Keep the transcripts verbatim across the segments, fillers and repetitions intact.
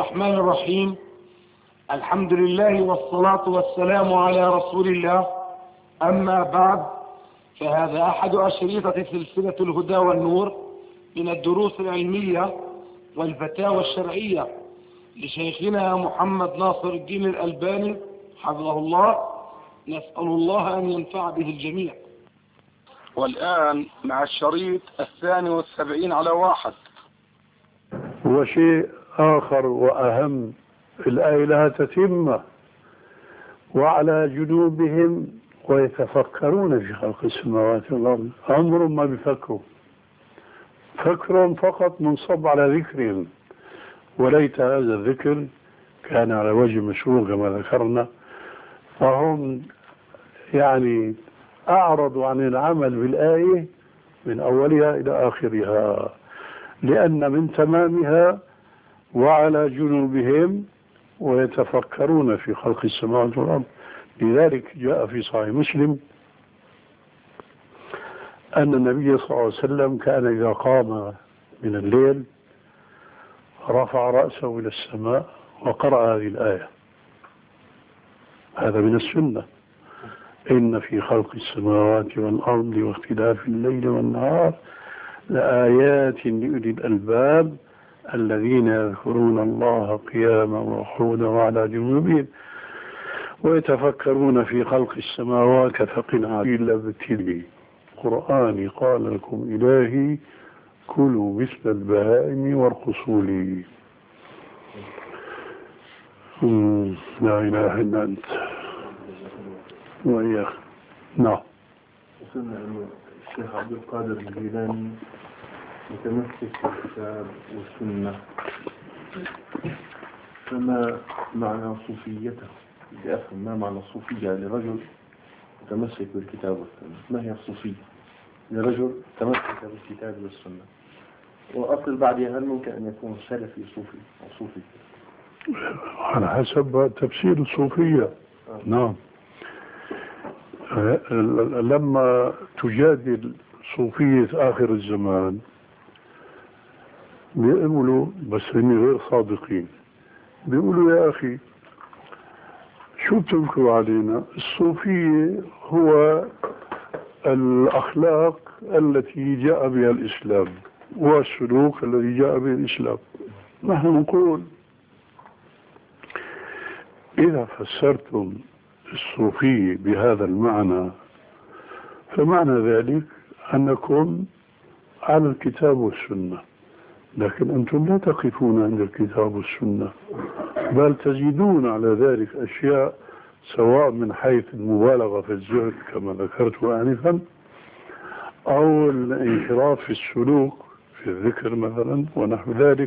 الرحمن الرحيم. الحمد لله والصلاة والسلام على رسول الله. أما بعد، فهذا أحد أشريطة سلسلة الهدى والنور من الدروس العلمية والفتاوى الشرعية لشيخنا محمد ناصر الدين الألباني حفظه الله. نسأل الله أن ينفع به الجميع. والآن مع الشريط الثاني والسبعين على واحد. وشيء آخر وأهم، الآية لها تتمة: وعلى جنوبهم ويتفكرون في خلق السماوات والأرض. أمر ما بفكروا، فكرهم فقط منصب على ذكرهم، وليت هذا الذكر كان على وجه مشروع كما ذكرنا، فهم يعني أعرضوا عن العمل بالآية من أولها إلى آخرها، لأن من تمامها وعلى جنوبهم ويتفكرون في خلق السماوات والأرض. لذلك جاء في صحيح مسلم أن النبي صلى الله عليه وسلم كان إذا قام من الليل رفع رأسه إلى السماء وقرأ هذه الآية. هذا من السنة: إن في خلق السماوات والأرض واختلاف الليل والنهار لآيات لأولي الألباب الذين يذكرون الله قياما وقعودا وعلى جنوبهم ويتفكرون في خلق السماوات فقنا إلا بتلي قرآني قال لكم إلهي كلوا مثل البهائم وارقصوا لي. لا إله إلا أنت وإياك. نعم. وصلنا أن الشيخ عبد القادر الجيلاني متمسك بالكتاب والسنة، فما معنى صوفيته؟ بدي أفهم ما معنى الصوفية لرجل متمسك بالكتاب والسنة. ما هي الصوفية لرجل تمسك بالكتاب والسنة؟ وأصل بعدها هل ممكن أن يكون سلفي صوفي أو صوفي؟ على حسب تفسير الصوفية. آه. نعم. لما تجادل صوفية آخر الزمان بيقولوا، بس هني غير صادقين، بيقولوا يا أخي شو بتنكروا علينا؟ الصوفية هو الأخلاق التي جاء بها الإسلام والسلوك الذي جاء به الإسلام. نحن نقول إذا فسرتم الصوفية بهذا المعنى فمعنى ذلك أنكم على الكتاب والسنة، لكن أنتم لا تقفون عند الكتاب والسنة، بل تزيدون على ذلك أشياء، سواء من حيث المبالغة في الزهد كما ذكرت آنفا، أو الانحراف في السلوك في الذكر مثلا ونحو ذلك،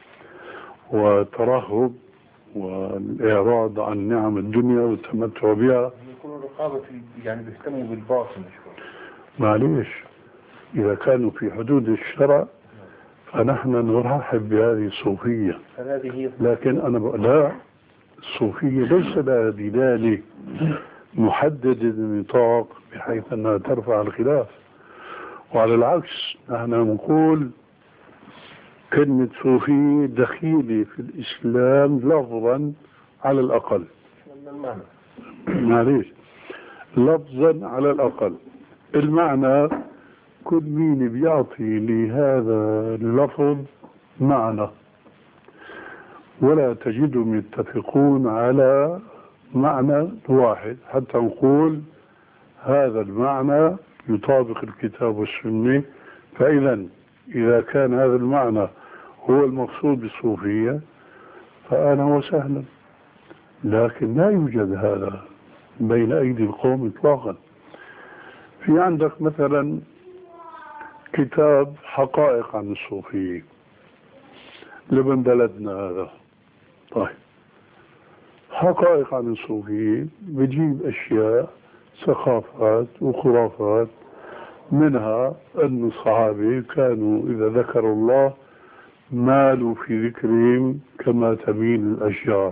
وترهب والإعراض عن نعم الدنيا والتمتع بها. يكونوا رقابة يعني بيهتموا بالباطن شوي. معليش، إذا كانوا في حدود الشرع فنحن نرحب بهذه الصوفية، لكن أنا بقول لا، الصوفية ليس لها دلالة محددة النطاق بحيث أنها ترفع الخلاف، وعلى العكس نحن نقول كلمة صوفية دخيلة في الإسلام لفظا على الأقل. معليش، لفظا على الأقل. المعنى كل مين بيعطي لهذا اللفظ معنى، ولا تجدهم يتفقون على معنى واحد حتى نقول هذا المعنى يطابق الكتاب والسنة. فإذا إذا كان هذا المعنى هو المقصود بالصوفية فأنا وسهلا، لكن لا يوجد هذا بين أيدي القوم إطلاقا. في عندك مثلا كتاب حقائق عن الصوفية لمن بلدنا هذا. طيب، حقائق عن الصوفية بجيب أشياء ثقافات وخرافات، منها أن الصحابة كانوا إذا ذكروا الله مالوا في ذكرهم كما تميل الأشجار.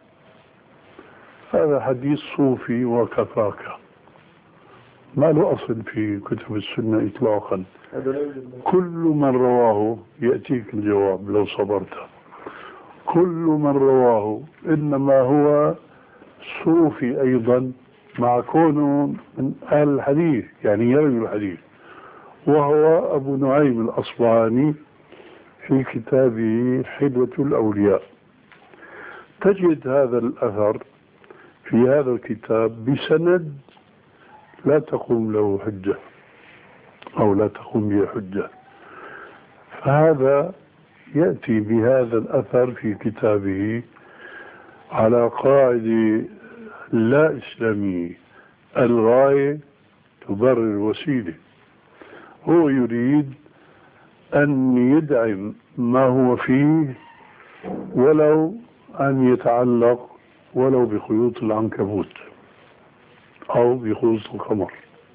هذا حديث صوفي وكفاك، ما له أصل في كتب السنة إطلاقا. كل من رواه يأتيك الجواب لو صبرت. كل من رواه إنما هو صوفي أيضا مع كونه من أهل الحديث، يعني يروي الحديث، وهو أبو نعيم الأصبهاني في كتابه حلوة الأولياء. تجد هذا الأثر في هذا الكتاب بسند لا تقوم له حجة أو لا تقوم به حجة، فهذا يأتي بهذا الأثر في كتابه على قاعدة لا إسلامية، الغاية تبرر الوسيلة. هو يريد أن يدعم ما هو فيه ولو أن يتعلق ولو بخيوط العنكبوت أو بخيوط القمر.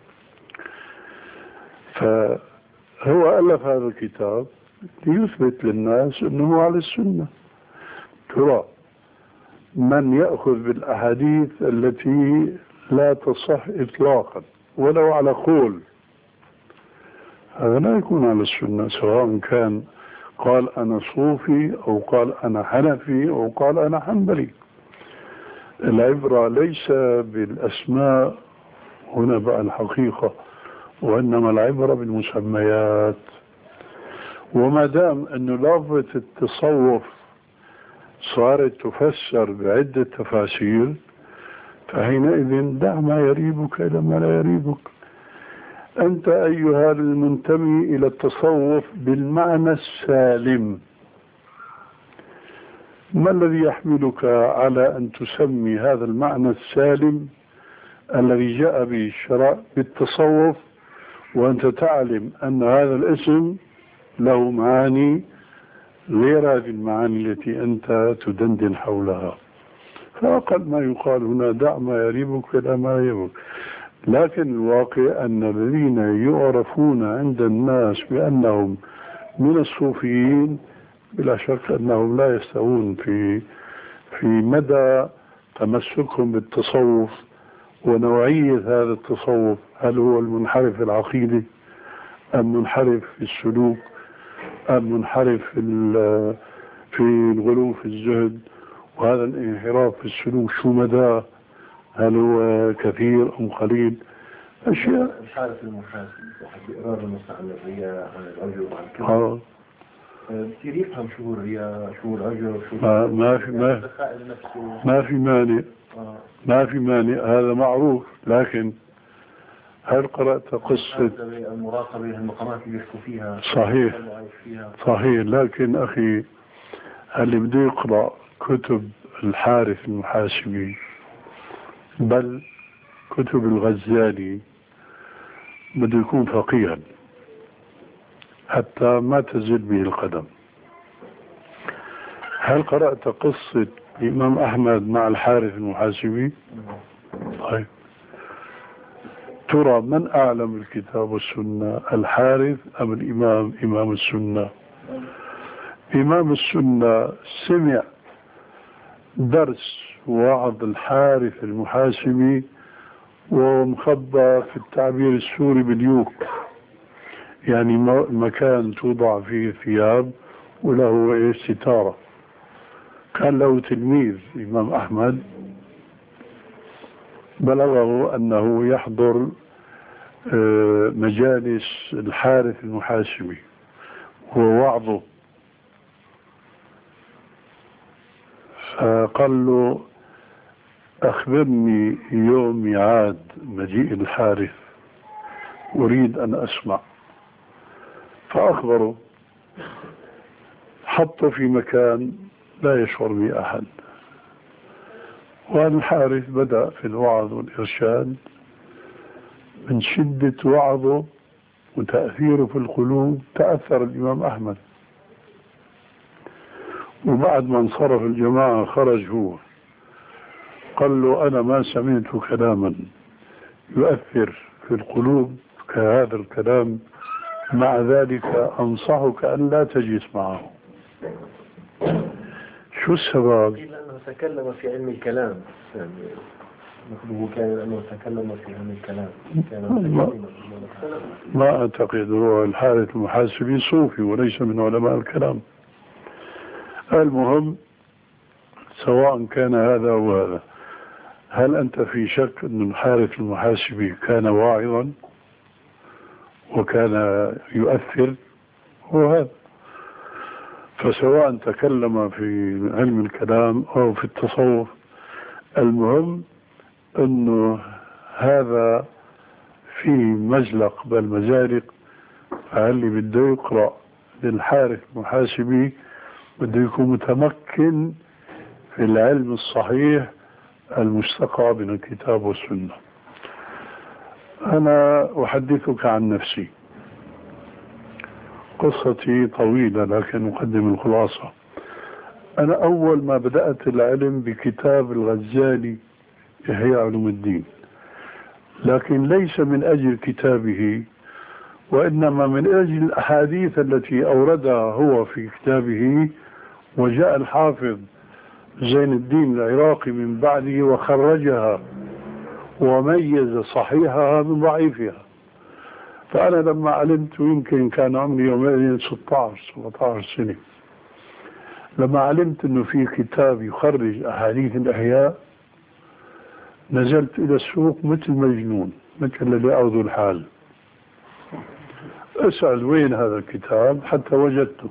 فهو ألف هذا الكتاب ليثبت للناس أنه على السنة. ترى من يأخذ بالأحاديث التي لا تصح إطلاقا ولو على قول، هذا لا يكون على السنة، سواء كان قال أنا صوفي أو قال أنا حنفي أو قال أنا حنبلي. العبرة ليس بالأسماء هنا بقى الحقيقة، وإنما العبرة بالمسميات. وما دام أنه لفظة التصوف صارت تفسر بعدة تفاسير، فحينئذ دع ما يريبك إلى ما لا يريبك. أنت أيها المنتمي إلى التصوف بالمعنى السالم، ما الذي يحملك على أن تسمي هذا المعنى السالم الذي جاء به الشرع بالتصوف، وأنت تعلم أن هذا الاسم له معاني غير هذه المعاني التي أنت تدندن حولها؟ فأقل ما يقال هنا دع ما يريبك إلى ما يريبك. لكن الواقع أن الذين يعرفون عند الناس بأنهم من الصوفيين بلا شك أنهم لا يستوون في في مدى تمسكهم بالتصوف ونوعية هذا التصوف. هل هو المنحرف العقيدي أم منحرف في السلوك أم منحرف في في الغلو في الزهد؟ وهذا الانحراف في السلوك شو مدى؟ هل هو كثير أم قليل؟ أشياء الحالة المحاسب بإقرار المستعمل عن الرياء عن العجب عن الكذب. آه. بصير يفهم شو هو الرياء شو العجب شو ما, ما في ما, ما في مانع آه. ما في مانع، هذا معروف. لكن هل قرأت قصة المراقبة المقامات اللي يحكوا فيها؟ صحيح صحيح. لكن أخي اللي بده يقرأ كتب الحارث المحاسبي بل كتب الغزالي بده يكون فقيها حتى ما تزل به القدم. هل قرأت قصة الإمام أحمد مع الحارث المحاسبي؟ طيب، ترى من أعلم الكتاب والسنة، الحارث أم الإمام إمام السنة؟ إمام السنة سمع درس وعظ الحارث المحاسبي وهو مخبى في التعبير السوري باليوك، يعني مكان توضع فيه ثياب وله ستارة. كان له تلميذ الإمام أحمد بلغه أنه يحضر مجالس الحارث المحاسبي ووعظه، فقال له أخبرني يوم ميعاد مجيء الحارث أريد أن أسمع. فأخبره، حطه في مكان لا يشعر به أحد، والحارث بدأ في الوعظ والإرشاد. من شدة وعظه وتأثيره في القلوب تأثر الإمام أحمد، وبعد ما انصرف الجماعة خرج هو قال له أنا ما سمعت كلاما يؤثر في القلوب كهذا الكلام، مع ذلك أنصحك أن لا تجلس معه. شو السبب؟ لأنه تكلم في علم الكلام، يعني هو كان لأنه تكلم في علم الكلام كان ما, ما أعتقد. هو الحارث المحاسبي صوفي وليس من علماء الكلام. المهم سواء كان هذا أو هذا. هل أنت في شك أن الحارث المحاسبي كان واعظا وكان يؤثر؟ هو هذا. فسواء تكلم في علم الكلام أو في التصوف، المهم أنه هذا في مزلق بالمزالق. اللي بده يقرأ للحارث المحاسبي بده يكون متمكن في العلم الصحيح المستقى من الكتاب والسنة. أنا أحدثك عن نفسي. قصتي طويلة لكن أقدم الخلاصة. أنا أول ما بدأت العلم بكتاب الغزالي إحياء علوم الدين، لكن ليس من أجل كتابه، وإنما من أجل الأحاديث التي أوردها هو في كتابه. وجاء الحافظ زين الدين العراقي من بعده وخرجها وميز صحيحها من ضعيفها. فأنا لما علمت، يمكن كان عمري يومئذ ستة عشر سبعة عشر سنة، لما علمت أنه في كتاب يخرج أحاديث الأحياء، نزلت إلى السوق مثل مجنون، مثل الذي أعوذ الحال، أسأل وين هذا الكتاب حتى وجدته.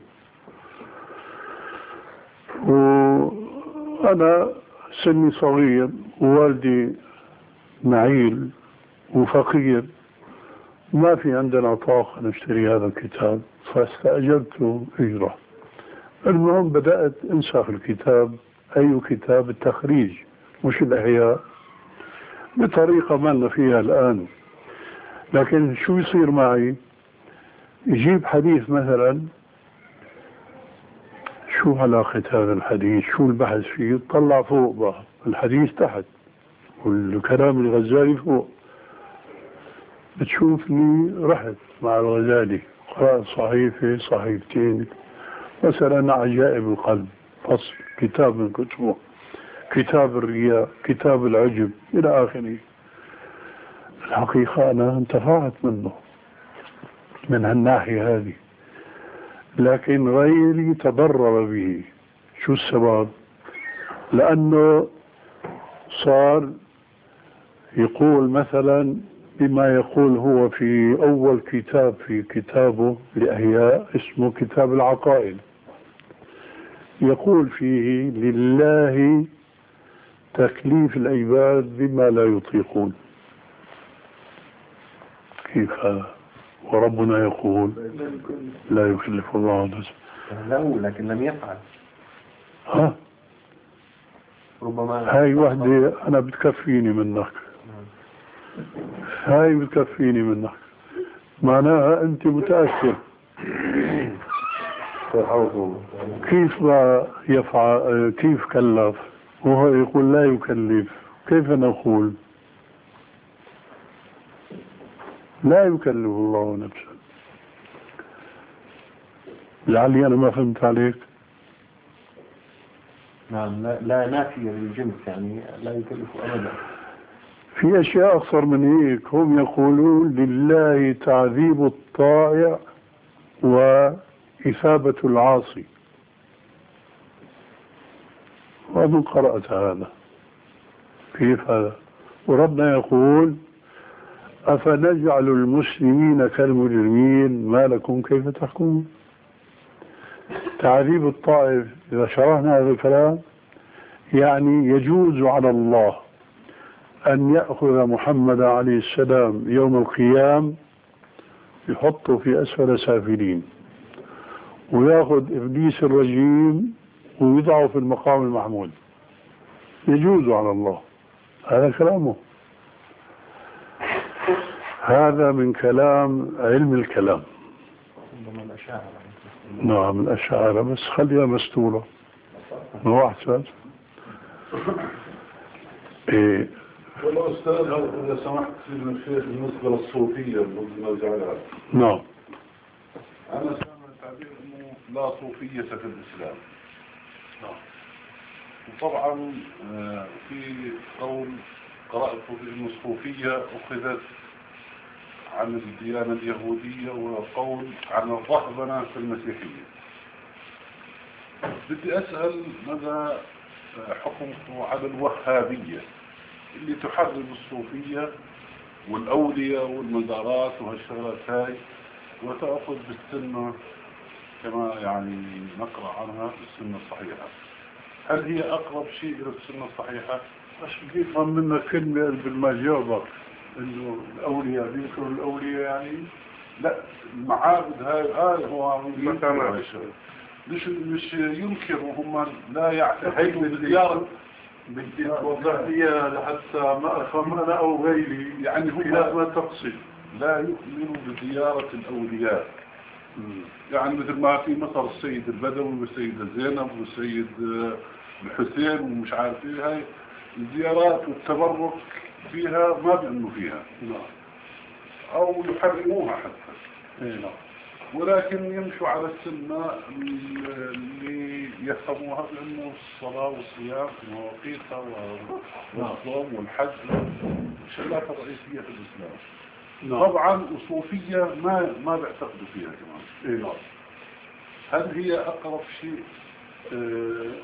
وأنا سني صغير ووالدي نعيل وفقير، ما في عندنا طاقة نشتري هذا الكتاب، فاستأجرته إجرة. المهم بدأت انسخ الكتاب، أي كتاب التخريج مش الأحياء، بطريقة ما لنا فيها الآن. لكن شو يصير معي؟ يجيب حديث مثلا، شو علاقة هذا الحديث؟ شو البحث فيه؟ طلع فوق بقى الحديث تحت والكلام الغزالي فوق. بتشوفني رحت مع الغزالي، قرأت صحيفة صحيفتين مثلا، عجائب القلب فصل، كتاب من كتبه، كتاب الرياء، كتاب العجب إلى آخره. الحقيقة أنا انتفعت منه من هالناحية هذه، لكن غيري تضرر به. شو السبب؟ لأنه صار يقول مثلا بما يقول هو في أول كتاب في كتابه لأحياء اسمه كتاب العقائد، يقول فيه لله تكليف العباد بما لا يطيقون. كيف هذا؟ وربنا يقول لا يكلف الله نفسا. له لكن لم يفعل. ها؟ ربما هاي وحدة أنا بتكفيني منك، هاي بتكفيني منك، معناها أنت متأكد. كيف ما يفعل؟ كيف كلف وهو يقول لا يكلف؟ كيف نقول لا يكلف الله نفسا؟ لعلي أنا ما فهمت عليك. نعم، لا, لا نافية للجنس، يعني لا يكلف أبدا. في أشياء أكثر من هيك. هم يقولون لله تعذيب الطائع وإثابة العاصي، وأنا قرأت هذا. كيف هذا؟ وربنا يقول أفنجعل المسلمين كالمجرمين ما لكم كيف تحكمون. تعذيب الطائف إذا شرحنا هذا الكلام يعني يجوز على الله أن يأخذ محمد عليه السلام يوم القيام يحطه في أسفل سافلين، ويأخذ إبليس الرجيم ويضعه في المقام المحمود. يجوز على الله، هذا كلامه. هذا من كلام علم الكلام. نعم الأشاعرة، بس خليها مستورة ما أحسن. إيه. والله أستاذ إذا سمحت سيدنا الشيخ، بالنسبة للصوفية المزعلات، نعم، أنا سامع تعبير أنه لا صوفية في الإسلام. نعم. وطبعا في قول قرأته في أن الصوفية أخذت عن الديانة اليهودية، وقول عن الرهبنة في المسيحية. بدي أسأل ماذا حكمه على الوهابية اللي تحرم الصوفية والأولياء والمزارات وهالشغلات هاي، وتأخذ بالسنة كما يعني نقرأ عنها السنة الصحيحة. هل هي أقرب شيء إلى السنة الصحيحة؟ بس بيفهم منك كلمة بالمجاوبة إنه الأولياء بيذكروا الأولياء يعني لا، المعابد هاي هاي هو مكان مش مش ينكروا، هم لا يعتقدوا بزيارة. بدي توضح لي لحتى ما أفهم أنا أو غيري يعني هم ما تقصد. لا يؤمنوا بزيارة الأولياء. يعني مثل ما في مصر السيد البدوي والسيدة زينب والسيد الحسين ومش عارف ايه، هاي الزيارات والتبرك فيها ما بيؤمنوا فيها او يحرموها حتى، ولكن يمشوا على السنة اللي يفهموها بأنه الصلاة والصيام في مواقيتها والصوم والحج الشغلات الرئيسية في الإسلام. نعم. طبعا الصوفية ما ما بيعتقدوا فيها كمان. نعم. هل هي أقرب شيء؟ آه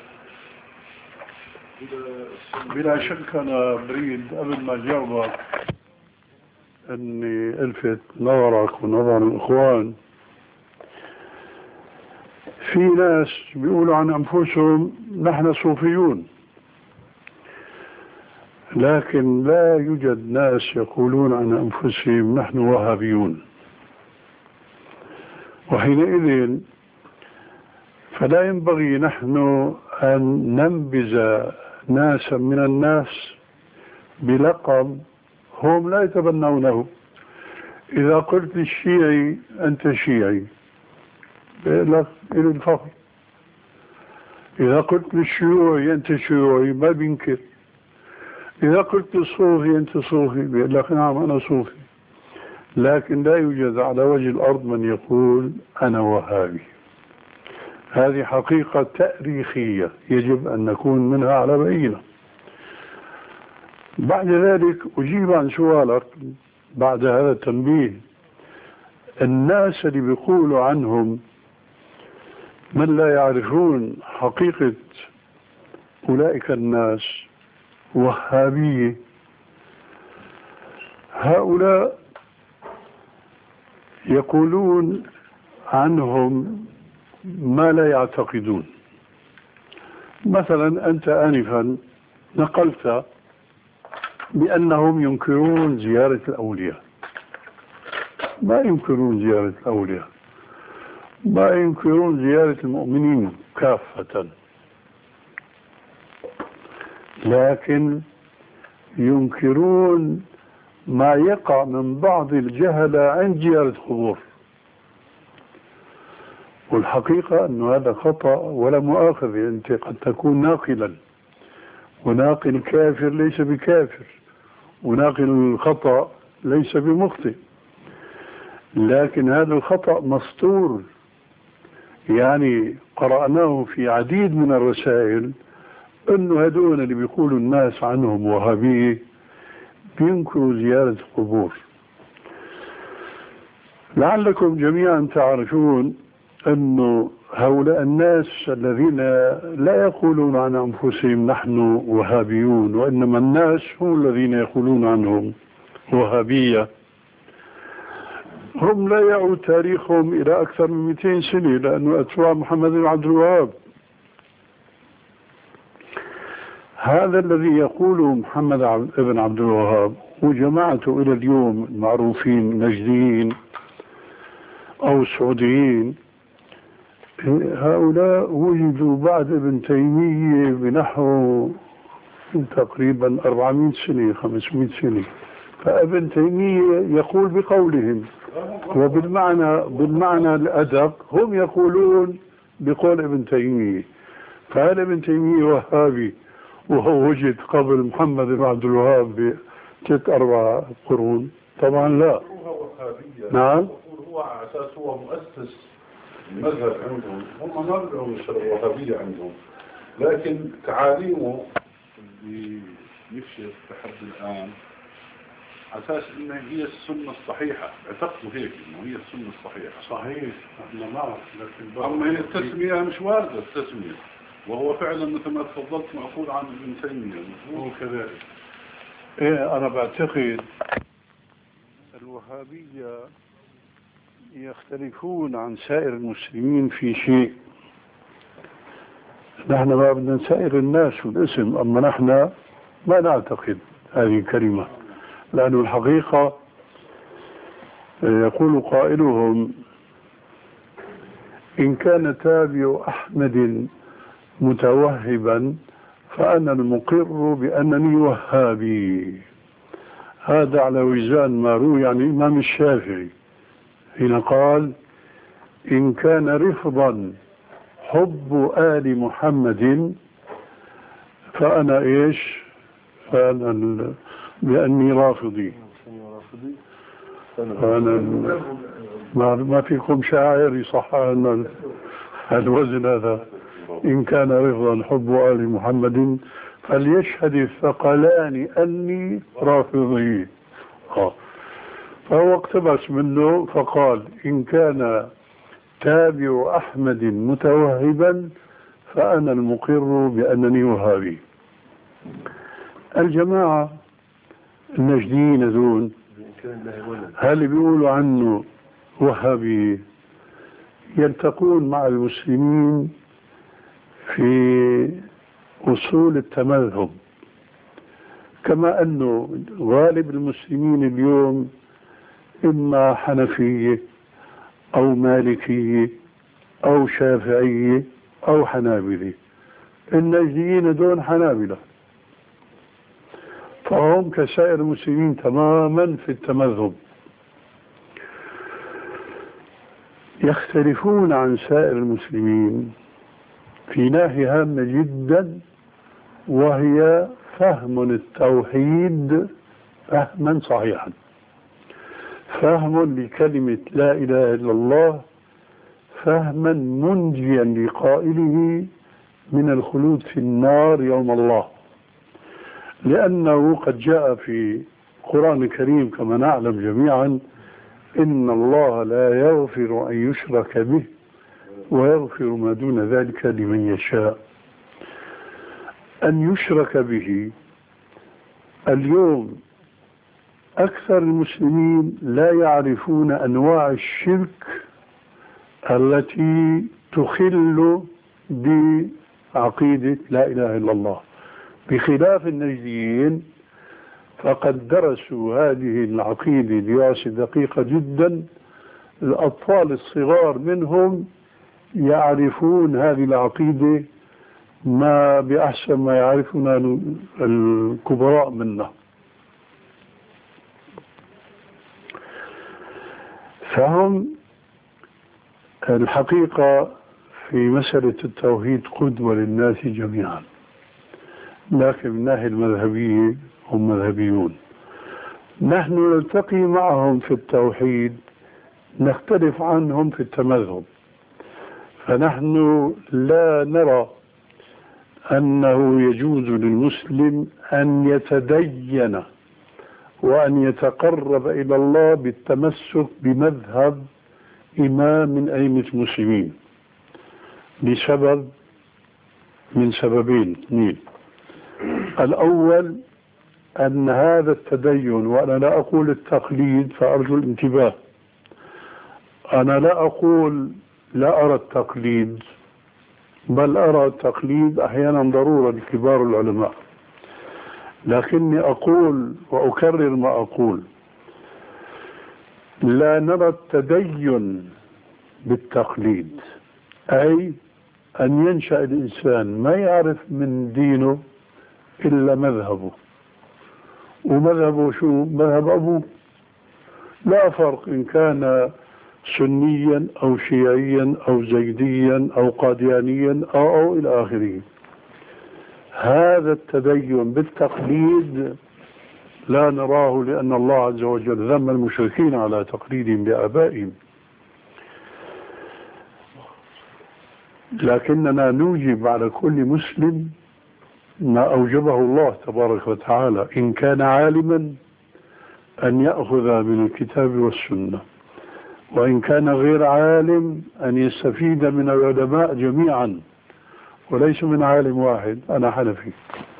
بلا شك أنا بريد قبل ما جاوبك أني ألفت نظرك ونظر الإخوان. في ناس بيقولوا عن أنفسهم نحن صوفيون، لكن لا يوجد ناس يقولون عن أنفسهم نحن وهابيون. وحينئذ فلا ينبغي نحن أن ننبذ ناسا من الناس بلقب هم لا يتبنونه. إذا قلت للشيعي أنت شيعي بيقول لك إلى الفخر، إذا قلت للشيوعي أنت شيوعي ما بينكر، إذا قلت للصوفي أنت صوفي بيقول لك نعم أنا صوفي. لكن لا يوجد على وجه الأرض من يقول أنا وهابي. هذه حقيقة تاريخية يجب أن نكون منها على بينة. بعد ذلك أجيب عن سؤالك بعد هذا التنبيه. الناس اللي بيقولوا عنهم من لا يعرفون حقيقة أولئك الناس وهابية، هؤلاء يقولون عنهم ما لا يعتقدون. مثلا أنت آنفا نقلت بأنهم ينكرون زيارة الأولياء. ما ينكرون زيارة الأولياء، ما ينكرون زيارة المؤمنين كافة، لكن ينكرون ما يقع من بعض الجهلة عند زيارة القبور. والحقيقة أن هذا خطأ ولا مؤاخذة. أنت قد تكون ناقلا، وناقل كافر ليس بكافر، وناقل الخطأ ليس بمخطئ، لكن هذا الخطأ مسطور. يعني قرأناه في عديد من الرسائل أنه هدول اللي بيقولوا الناس عنهم وهابية بينكروا زيارة القبور. لعلكم جميعا تعرفون أنه هؤلاء الناس الذين لا يقولون عن أنفسهم نحن وهابيون، وإنما الناس هم الذين يقولون عنهم وهابية، هم لا يعود تاريخهم إلى أكثر من مئتين سنة، لأنه أتباع محمد بن عبد الوهاب. هذا الذي يقوله محمد بن عبد الوهاب وجماعته إلى اليوم المعروفين نجديين أو سعوديين، هؤلاء وجدوا بعد ابن تيمية بنحو تقريبا أربعمائة سنة خمسمائة سنة. فابن تيمية يقول بقولهم، وبالمعنى بالمعنى الأدق هم يقولون بقول ابن تيمية. فهل ابن تيمية وهابي وهو وجد قبل محمد بن عبد الوهاب بثلاث أربع قرون؟ طبعا لا. نعم. هو على أساس هو مؤسس المذهب عندهم، هم ما بدهم الوهابية عندهم، لكن تعاليمه اللي يفشل لحد الآن على أساس إنه هي السنة الصحيحة، اعتقدوا هيك إنه هي السنة الصحيحة. صحيح، احنا معك، لكن أما هي التسمية مش واردة. التسمية وهو فعلا مثل ما تفضلت مأخوذ عن ابن تيمية هو كذلك. إيه أنا بعتقد الوهابية يختلفون عن سائر المسلمين في شيء. نحن ما بدنا نسائر الناس والاسم، أما نحن ما نعتقد هذه الكلمة، لأن الحقيقة يقول قائلهم إن كان تابع أحمد متوهبا فأنا المقر بأنني وهابي. هذا على وزان ما روي عن الإمام الشافعي حين قال إن كان رفضا حب آل محمد فأنا إيش فأنا بأني رافضي. فأنا ما, ما فيكم شاعر يصح أن الوزن هذا إن كان رفضا حب آل محمد فليشهد الثقلان أني رافضي. فهو اقتبس منه فقال إن كان تابع أحمد متوهبا فأنا المقر بأنني وهابي. الجماعة النجديين دون هل بيقولوا عنه وهابي يلتقون مع المسلمين في أصول التمذهب، كما أنه غالب المسلمين اليوم إما حنفية أو مالكية أو شافعية أو حنابلة. النجديين دون حنابلة، فهم كسائر المسلمين تماما في التمذهب. يختلفون عن سائر المسلمين في ناحية هامة جدا، وهي فهم التوحيد فهما صحيحا، فهم لكلمة لا إله إلا الله فهما منجيا لقائله من الخلود في النار يوم الله، لأنه قد جاء في القرآن الكريم كما نعلم جميعا إن الله لا يغفر أن يشرك به ويغفر ما دون ذلك لمن يشاء. أن يشرك به اليوم أكثر المسلمين لا يعرفون أنواع الشرك التي تخل بعقيدة لا إله إلا الله، بخلاف النجديين فقد درسوا هذه العقيدة دراسة دقيقة جدا. الأطفال الصغار منهم يعرفون هذه العقيدة ما بأحسن ما يعرفون الكبراء منا. فهم الحقيقة في مسألة التوحيد قدوة للناس جميعا، لكن من الناحية المذهبية هم مذهبيون. نحن نلتقي معهم في التوحيد، نختلف عنهم في التمذهب. فنحن لا نرى أنه يجوز للمسلم أن يتدين وأن يتقرب إلى الله بالتمسك بمذهب إمام من أئمة المسلمين لسبب من سببين اثنين. الأول أن هذا التدين، وأنا لا أقول التقليد فأرجو الانتباه، أنا لا أقول لا أرى التقليد، بل أرى التقليد أحيانا ضرورة لكبار العلماء، لكني أقول وأكرر ما أقول لا نرى التدين بالتقليد، أي أن ينشأ الإنسان ما يعرف من دينه إلا مذهبه، ومذهبه شو؟ مذهب أبوه، لا فرق إن كان سنيا أو شيعيا أو زيديا أو قاديانيا أو, أو إلى آخره. هذا التدين بالتقليد لا نراه، لأن الله عز وجل ذم المشركين على تقليدهم لآبائهم. لكننا نوجب على كل مسلم ما أوجبه الله تبارك وتعالى إن كان عالما أن يأخذ من الكتاب والسنة، وإن كان غير عالم أن يستفيد من العلماء جميعا وليس من عالم واحد أنا حنفي.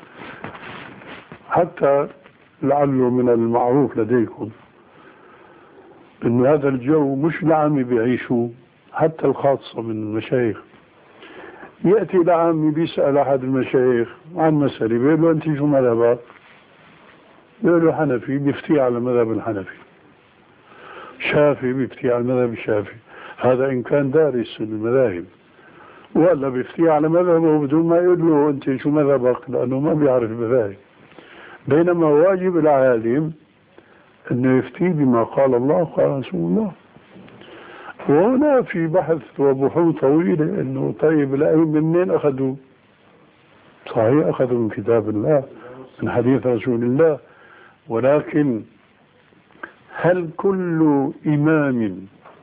حتى لعله من المعروف لديكم أن هذا الجو مش لعامي بيعيشوا، حتى الخاصة من المشايخ. يأتي لعامي بيسأل أحد المشايخ عن مسألة، بيقول له أنت شو مذهبك؟ بيقول له حنفي، بيفتي على مذهب الحنفي. شافي، بيفتي على المذهب الشافعي. هذا إن كان دارس المذاهب، ولا بيفتي على مذهبه بدون ما يقول له أنت شو مذهبك، لأنه ما بيعرف المذاهب. بينما واجب العالم أنه يفتي بما قال الله وقال رسول الله. وهنا في بحث وبحوث طويلة أنه طيب الأئمة منين أخذوا؟ صحيح أخذوا من كتاب الله، من حديث رسول الله، ولكن هل كل إمام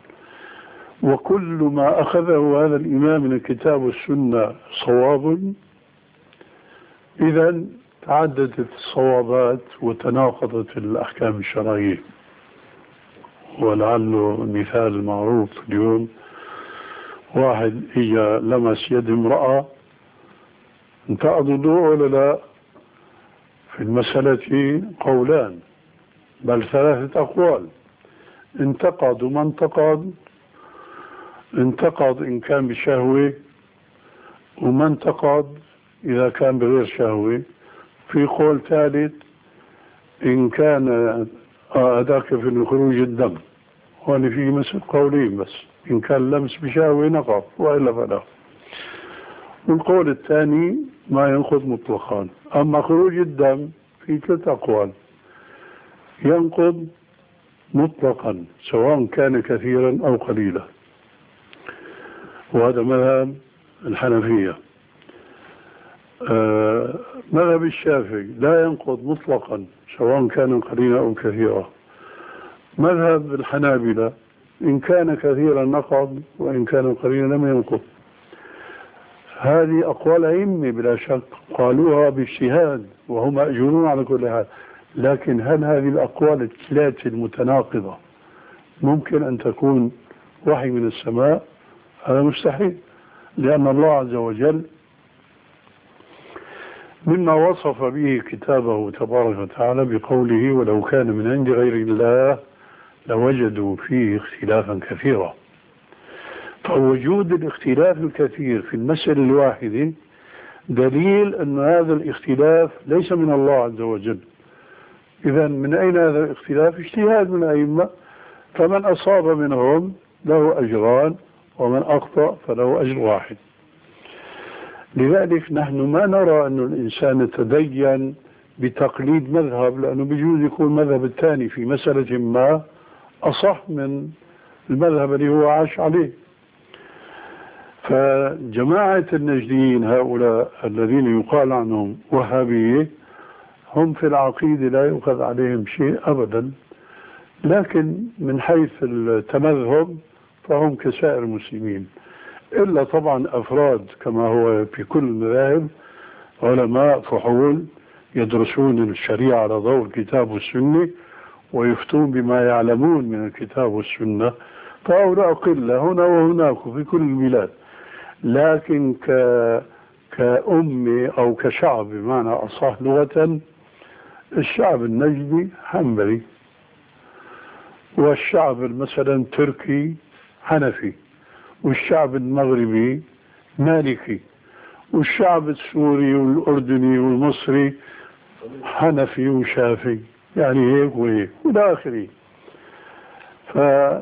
وكل ما أخذه هذا الإمام من الكتاب والسنة صواب؟ إذن تعددت الصوابات وتناقضت الأحكام الشرعية. ولعله المثال المعروف اليوم، واحد إجا لمس يد امرأة، انتقض وضوء ولا لا؟ في المسألة قولان، بل ثلاثة أقوال. انتقض وما انتقض. انتقض إن كان بشهوة، وما انتقض إذا كان بغير شهوة. في قول ثالث إن كان هذاك في خروج الدم، وأنا في مثل قولين بس، إن كان لمس بشهوة نقض وإلا فلا. والقول الثاني ما ينقض مطلقا. أما خروج الدم في ثلاث أقوال، ينقض مطلقا سواء كان كثيرا أو قليلا، وهذا مذهب الحنفية. آه مذهب الشافعي لا ينقض مطلقا سواء كان قليلا أو كثيرا. مذهب الحنابلة إن كان كثيرا نقض، وإن كان قليلا لم ينقض. هذه أقوال أئمة بلا شك، قالوها باجتهاد وهم مأجورون على كل حال. لكن هل هذه الأقوال الثلاثة المتناقضة ممكن أن تكون وحي من السماء؟ هذا مستحيل، لأن الله عز وجل مما وصف به كتابه تبارك وتعالى بقوله ولو كان من عند غير الله لوجدوا فيه اختلافا كثيرا. فوجود الاختلاف الكثير في المسألة الواحدة دليل أن هذا الاختلاف ليس من الله عز وجل. إذن من أين هذا الاختلاف؟ اجتهاد من الأئمة، فمن أصاب منهم له أجران، ومن أخطأ فله أجر واحد. لذلك نحن ما نرى أن الإنسان يتدين بتقليد مذهب، لأنه بيجوز يكون مذهب الثاني في مسألة ما أصح من المذهب اللي هو عاش عليه. فجماعة النجديين هؤلاء الذين يقال عنهم وهابية، هم في العقيدة لا يؤخذ عليهم شيء أبدا، لكن من حيث التمذهب فهم كسائر المسلمين، إلا طبعا أفراد كما هو في كل المذاهب، علماء فحول يدرسون الشريعة على ضوء الكتاب والسنة ويفتون بما يعلمون من الكتاب والسنة، فهؤلاء قلة هنا وهناك في كل البلاد. لكن ك... كأمة أو كشعب بمعنى أصح لغة، الشعب النجدي حنبلي، والشعب مثلا تركي حنفي، والشعب المغربي مالكي، والشعب السوري والأردني والمصري حنفي وشافعي، يعني هيك وهيك إلى آخره. ف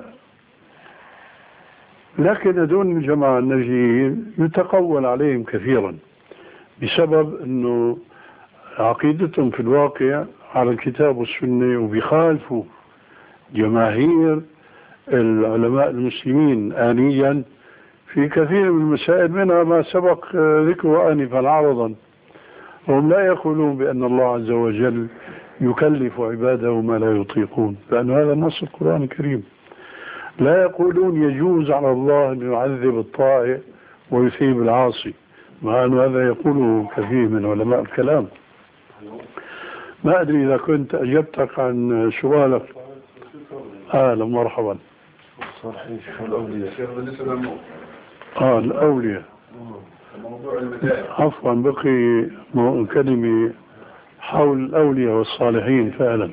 لكن هذول الجماعة النجديين يتقول عليهم كثيرا بسبب أنه عقيدتهم في الواقع على الكتاب والسنة، وبيخالفوا جماهير العلماء المسلمين آنيا في كثير من المسائل، منها ما سبق ذكره آنفا عرضا. هم لا يقولون بأن الله عز وجل يكلف عباده ما لا يطيقون، لأن هذا نص القرآن الكريم. لا يقولون يجوز على الله أن يعذب الطائع ويثيب العاصي، مع أن هذا يقوله كثير من علماء الكلام. ما أدري إذا كنت أجبتك عن سؤالك. أهلا مرحبا. صحيح الأولياء. آه الأولياء. موضوع المدائن. عفوا بقي كلمة حول الأولياء والصالحين فعلا.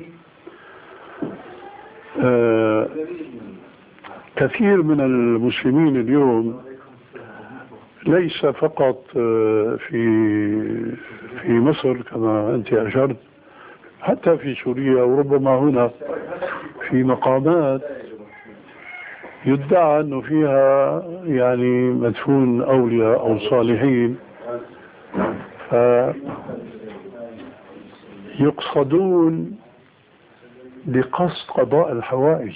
آه كثير من المسلمين اليوم ليس فقط آه في في مصر كما أنت أشرت، حتى في سوريا وربما هنا في مقامات يدعى أنه فيها يعني مدفون أولياء أو صالحين، فيقصدون بقصد قضاء الحوائج،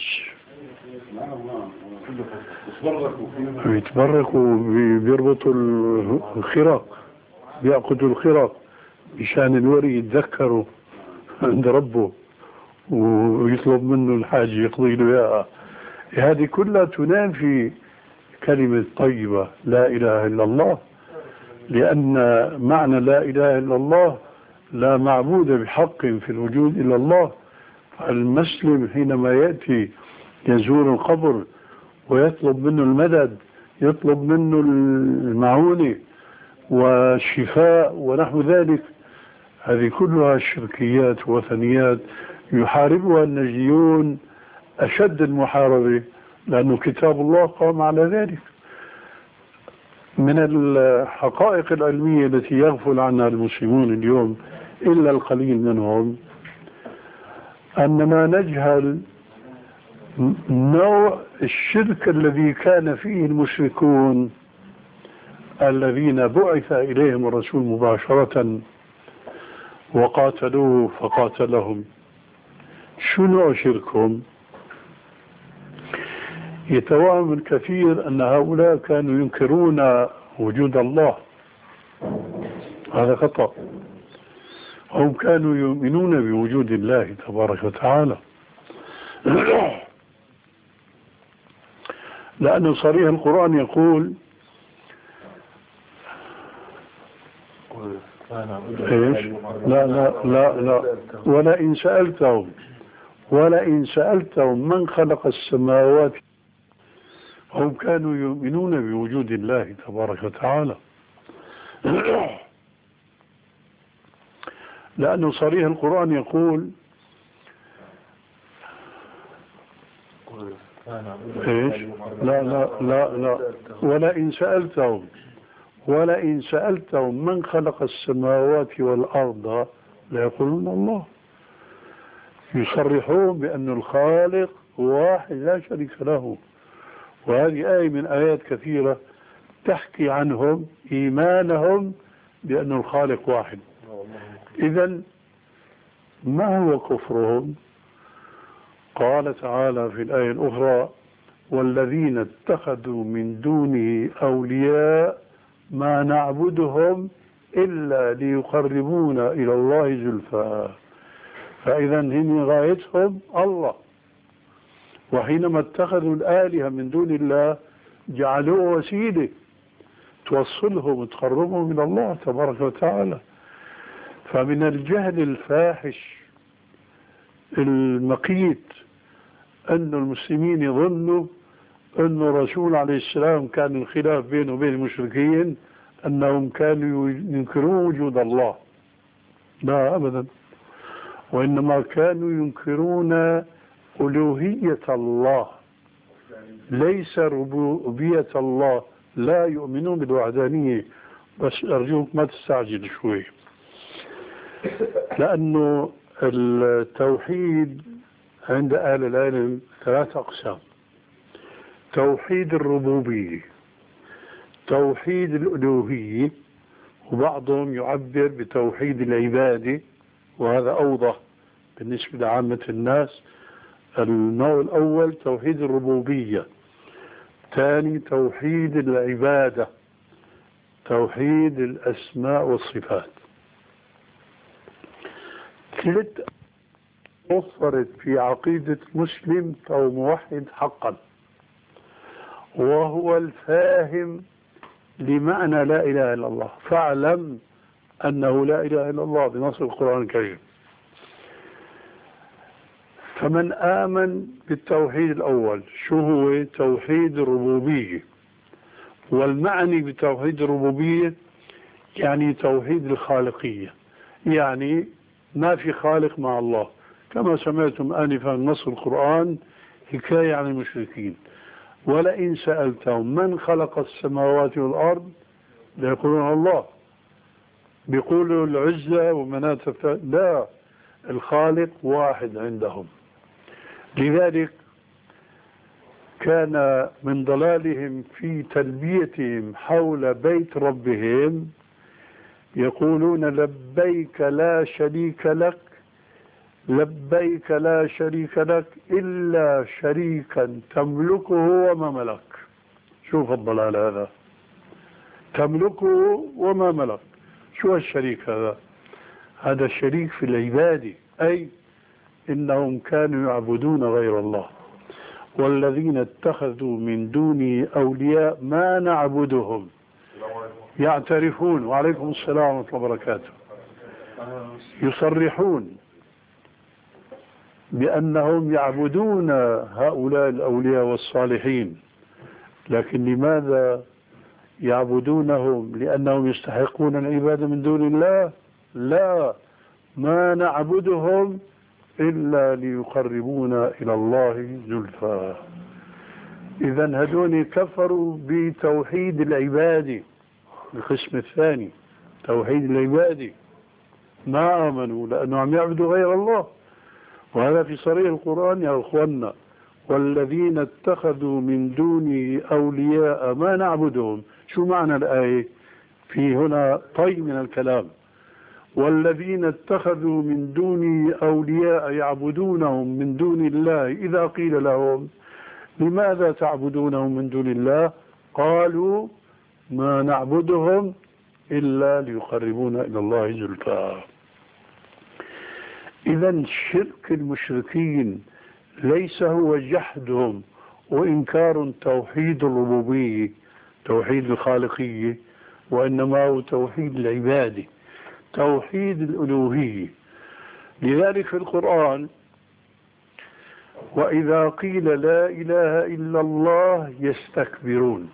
يتبركوا بيربطوا الخرق، بيأخذوا الخرق مشان الوري يتذكروا عند ربه ويطلب منه الحاجة يقضي له إياها. هذه كلها تنافي كلمة طيبة لا إله إلا الله، لأن معنى لا إله إلا الله لا معبود بحق في الوجود إلا الله. المسلم حينما يأتي يزور القبر ويطلب منه المدد، يطلب منه المعونة والشفاء ونحو ذلك، هذه كلها شركيات وثنيات يحاربها النجديون أشد المحاربة، لأنه كتاب الله قام على ذلك. من الحقائق العلمية التي يغفل عنها المسلمون اليوم إلا القليل منهم أننا نجهل نوع الشرك الذي كان فيه المشركون الذين بعث إليهم الرسول مباشرة وقاتلوه فقاتلهم. شو نوع شركهم؟ يتوهم الكثير أن هؤلاء كانوا ينكرون وجود الله، هذا خطأ. هم كانوا يؤمنون بوجود الله تبارك وتعالى، لأن صريح القرآن يقول إيش؟ لا لا لا لا ولئن سألتهم ولئن سألتهم من خلق السماوات، هم كانوا يؤمنون بوجود الله تبارك وتعالى، لأنه صريح القرآن يقول إيش؟ لا لا لا لا ولئن سألتهم ولئن سألتهم من خلق السماوات والأرض ليقولون الله. يصرحون بأن الخالق واحد لا شريك له، وهذه آية من آيات كثيرة تحكي عنهم إيمانهم بأن الخالق واحد. إذن ما هو كفرهم؟ قال تعالى في الآية الأخرى والذين اتخذوا من دونه أولياء ما نعبدهم إلا ليقربونا إلى الله زلفى. فإذا هم غايتهم الله، وحينما اتخذوا الآلهة من دون الله جعلوه وسيلة توصلهم وتقربهم إلى الله تبارك وتعالى. فمن الجهل الفاحش المقيت أن المسلمين يظنوا أن الرسول عليه السلام كان الخلاف بينه وبين المشركين أنهم كانوا ينكرون وجود الله، لا أبدا، وإنما كانوا ينكرون ألوهية الله ليس ربوبية الله. لا يؤمنون بالوحدانية. بس أرجوك ما تستعجل شوي، لأنه التوحيد عند أهل العلم ثلاثة أقسام: توحيد الربوبية، توحيد الألوهية، وبعضهم يعبر بتوحيد العبادة، وهذا أوضح بالنسبة لعامة الناس. النوع الأول توحيد الربوبية، ثاني توحيد العبادة، توحيد الأسماء والصفات. ثلاث وفرت في عقيدة مسلم أو موحد حقا، وهو الفاهم لمعنى لا إله إلا الله. فاعلم أنه لا إله إلا الله بنص القرآن الكريم. فمن آمن بالتوحيد الأول شو هو؟ توحيد الربوبية. والمعني بتوحيد الربوبية يعني توحيد الخالقية، يعني ما في خالق مع الله، كما سمعتم آنفا نص القرآن حكاية عن المشركين. ولئن سألتهم من خلق السماوات والأرض ليقولون الله، بيقولوا العزة ومناة، لا، الخالق واحد عندهم. لذلك كان من ضلالهم في تلبيتهم حول بيت ربهم يقولون لبيك لا شريك لك، لبيك لا شريك لك إلا شريكا تملكه وما ملك. شوف الضلال هذا، تملكه وما ملك. شو الشريك هذا؟ هذا الشريك في العبادة، أي إنهم كانوا يعبدون غير الله. والذين اتخذوا من دونه أولياء ما نعبدهم يعترفون، وعليكم السلام ورحمة الله وبركاته، يصرحون بأنهم يعبدون هؤلاء الأولياء والصالحين. لكن لماذا يعبدونهم؟ لأنهم يستحقون العبادة من دون الله؟ لا، ما نعبدهم إلا ليقربونا إلى الله زلفى. إذن هدول كفروا بتوحيد العبادة، القسم الثاني توحيد العبادة، ما آمنوا لأنهم عم يعبدوا غير الله. وهذا في صريح القرآن يا أخوانا. والذين اتخذوا من دونه أولياء ما نعبدهم. شو معنى الآية؟ في هنا طي من الكلام. والذين اتخذوا من دونه أولياء يعبدونهم من دون الله إذا قيل لهم لماذا تعبدونهم من دون الله قالوا ما نعبدهم إلا ليقربونا إلى الله زلفى. إذن شرك المشركين ليس هو جحدهم وإنكار توحيد الربوبية، توحيد الخالقية، وإنما هو توحيد العبادة، توحيد الألوهية. لذلك في القرآن وإذا قيل لا إله إلا الله يستكبرون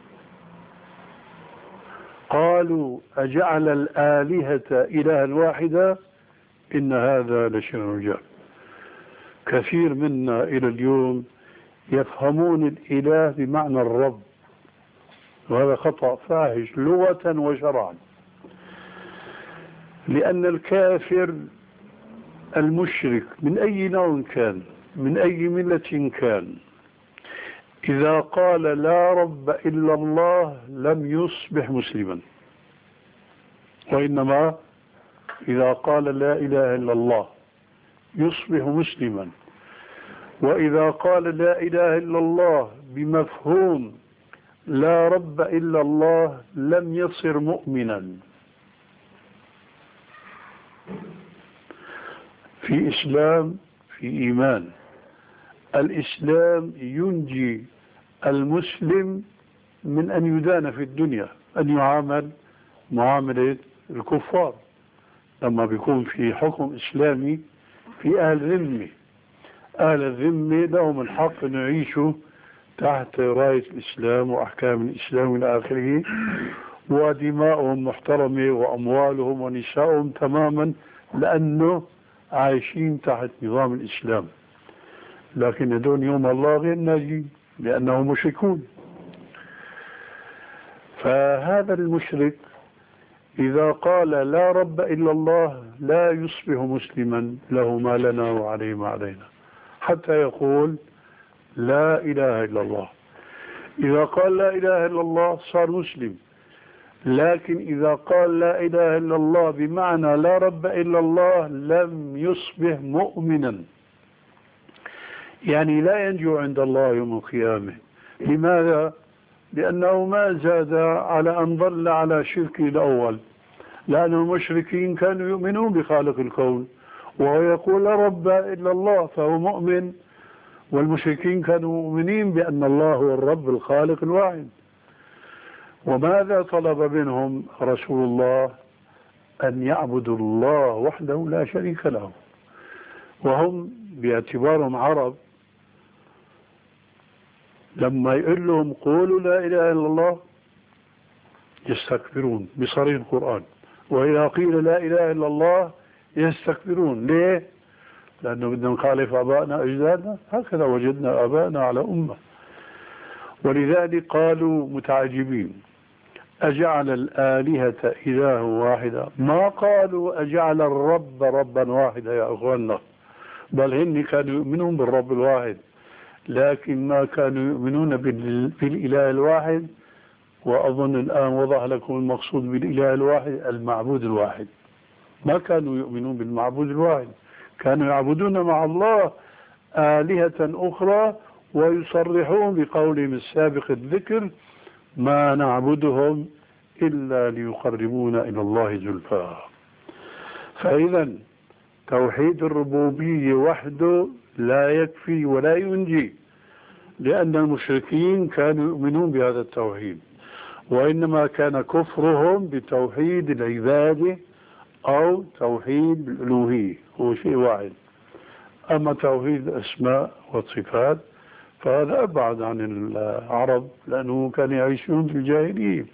قالوا أجعل الآلهة إلها واحدا إن هذا لشيء عجاب. كثير منا إلى اليوم يفهمون الإله بمعنى الرب، وهذا خطأ فاحش لغة وشرعا. لأن الكافر المشرك من أي نوع كان، من أي ملة كان، إذا قال لا رب إلا الله لم يصبح مسلما، وإنما إذا قال لا إله إلا الله يصبح مسلما. وإذا قال لا إله إلا الله بمفهوم لا رب إلا الله لم يصر مؤمنا. في إسلام، في إيمان. الإسلام ينجي المسلم من أن يدان في الدنيا، أن يعامل معاملة الكفار. لما بيكون في حكم إسلامي في أهل ذمة، أهل الذمة لهم الحق أن يعيشوا تحت راية الإسلام وأحكام الإسلام إلى آخره، ودماؤهم محترمة وأموالهم ونساؤهم تماما، لأنه عايشين تحت نظام الإسلام. لكن دون يوم الله غير ناجي لأنهم مشركون. فهذا المشرك إذا قال لا رب إلا الله لا يصبح مسلما، له ما لنا وعليه ما علينا، حتى يقول لا إله إلا الله. إذا قال لا إله إلا الله صار مسلم. لكن إذا قال لا إله إلا الله بمعنى لا رب إلا الله لم يصبح مؤمنا، يعني لا ينجو عند الله يوم القيامة. لماذا؟ لأنه ما زاد على أن ظل على شركه الأول، لأن المشركين كانوا يؤمنون بخالق الكون وهو يقول لا رب إلا الله فهو مؤمن، والمشركين كانوا مؤمنين بأن الله هو الرب الخالق الواحد. وماذا طلب منهم رسول الله؟ أن يعبدوا الله وحده لا شريك له. وهم باعتبارهم عرب لما يقول لهم قولوا لا إله إلا الله يستكبرون بصريح القرآن. وإذا قيل لا إله إلا الله يستكبرون. ليه؟ لأنه بدنا نخالف آبائنا أجدادنا. هكذا وجدنا آبائنا على أمة. ولذلك قالوا متعجبين أجعل الآلهة إله واحدة، ما قالوا أجعل الرب ربا واحدا يا أخواننا، بل هن كانوا يؤمنون بالرب الواحد، لكن ما كانوا يؤمنون بالإله الواحد. وأظن الآن وضح لكم المقصود بالإله الواحد، المعبود الواحد. ما كانوا يؤمنون بالمعبود الواحد، كانوا يعبدون مع الله آلهة أخرى، ويصرحون بقولهم السابق الذكر ما نعبدهم إلا ليقربونا إلى الله زلفى. فإذا توحيد الربوبية وحده لا يكفي ولا ينجي، لأن المشركين كانوا يؤمنون بهذا التوحيد، وإنما كان كفرهم بتوحيد العبادة أو توحيد الألوهية، هو شيء واحد. أما توحيد الأسماء والصفات فهذا أبعد عن العرب، لأنه كانوا يعيشون في الجاهلية.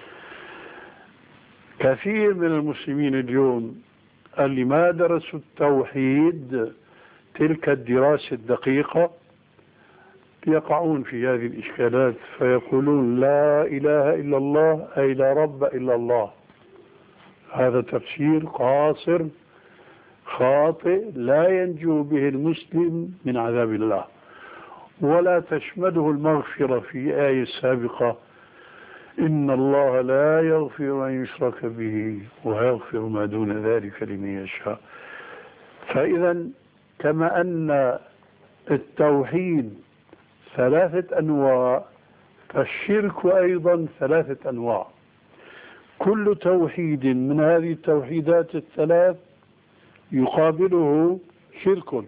كثير من المسلمين اليوم اللي ما درسوا التوحيد تلك الدراسة الدقيقة يقعون في هذه الإشكالات، فيقولون لا إله إلا الله أي لا رب إلا الله. هذا تفسير قاصر خاطئ لا ينجو به المسلم من عذاب الله، ولا تشمله المغفرة في آية سابقة إن الله لا يغفر أن يشرك به ويغفر ما دون ذلك لمن يشاء. فإذا كما أن التوحيد ثلاثة أنواع، فالشرك أيضا ثلاثة أنواع. كل توحيد من هذه التوحيدات الثلاث يقابله شرك.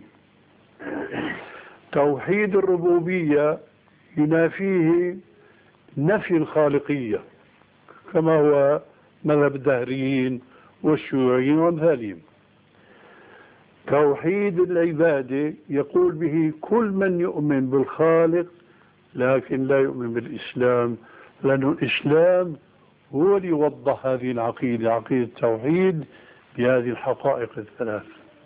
توحيد الربوبية ينافيه نفي الخالقية، كما هو مذهب الدهريين والشيوعيين وامثالهم. توحيد العبادة يقول به كل من يؤمن بالخالق لكن لا يؤمن بالإسلام، لأن الإسلام هو اللي يوضح هذه العقيدة، عقيدة التوحيد بهذه الحقائق الثلاث.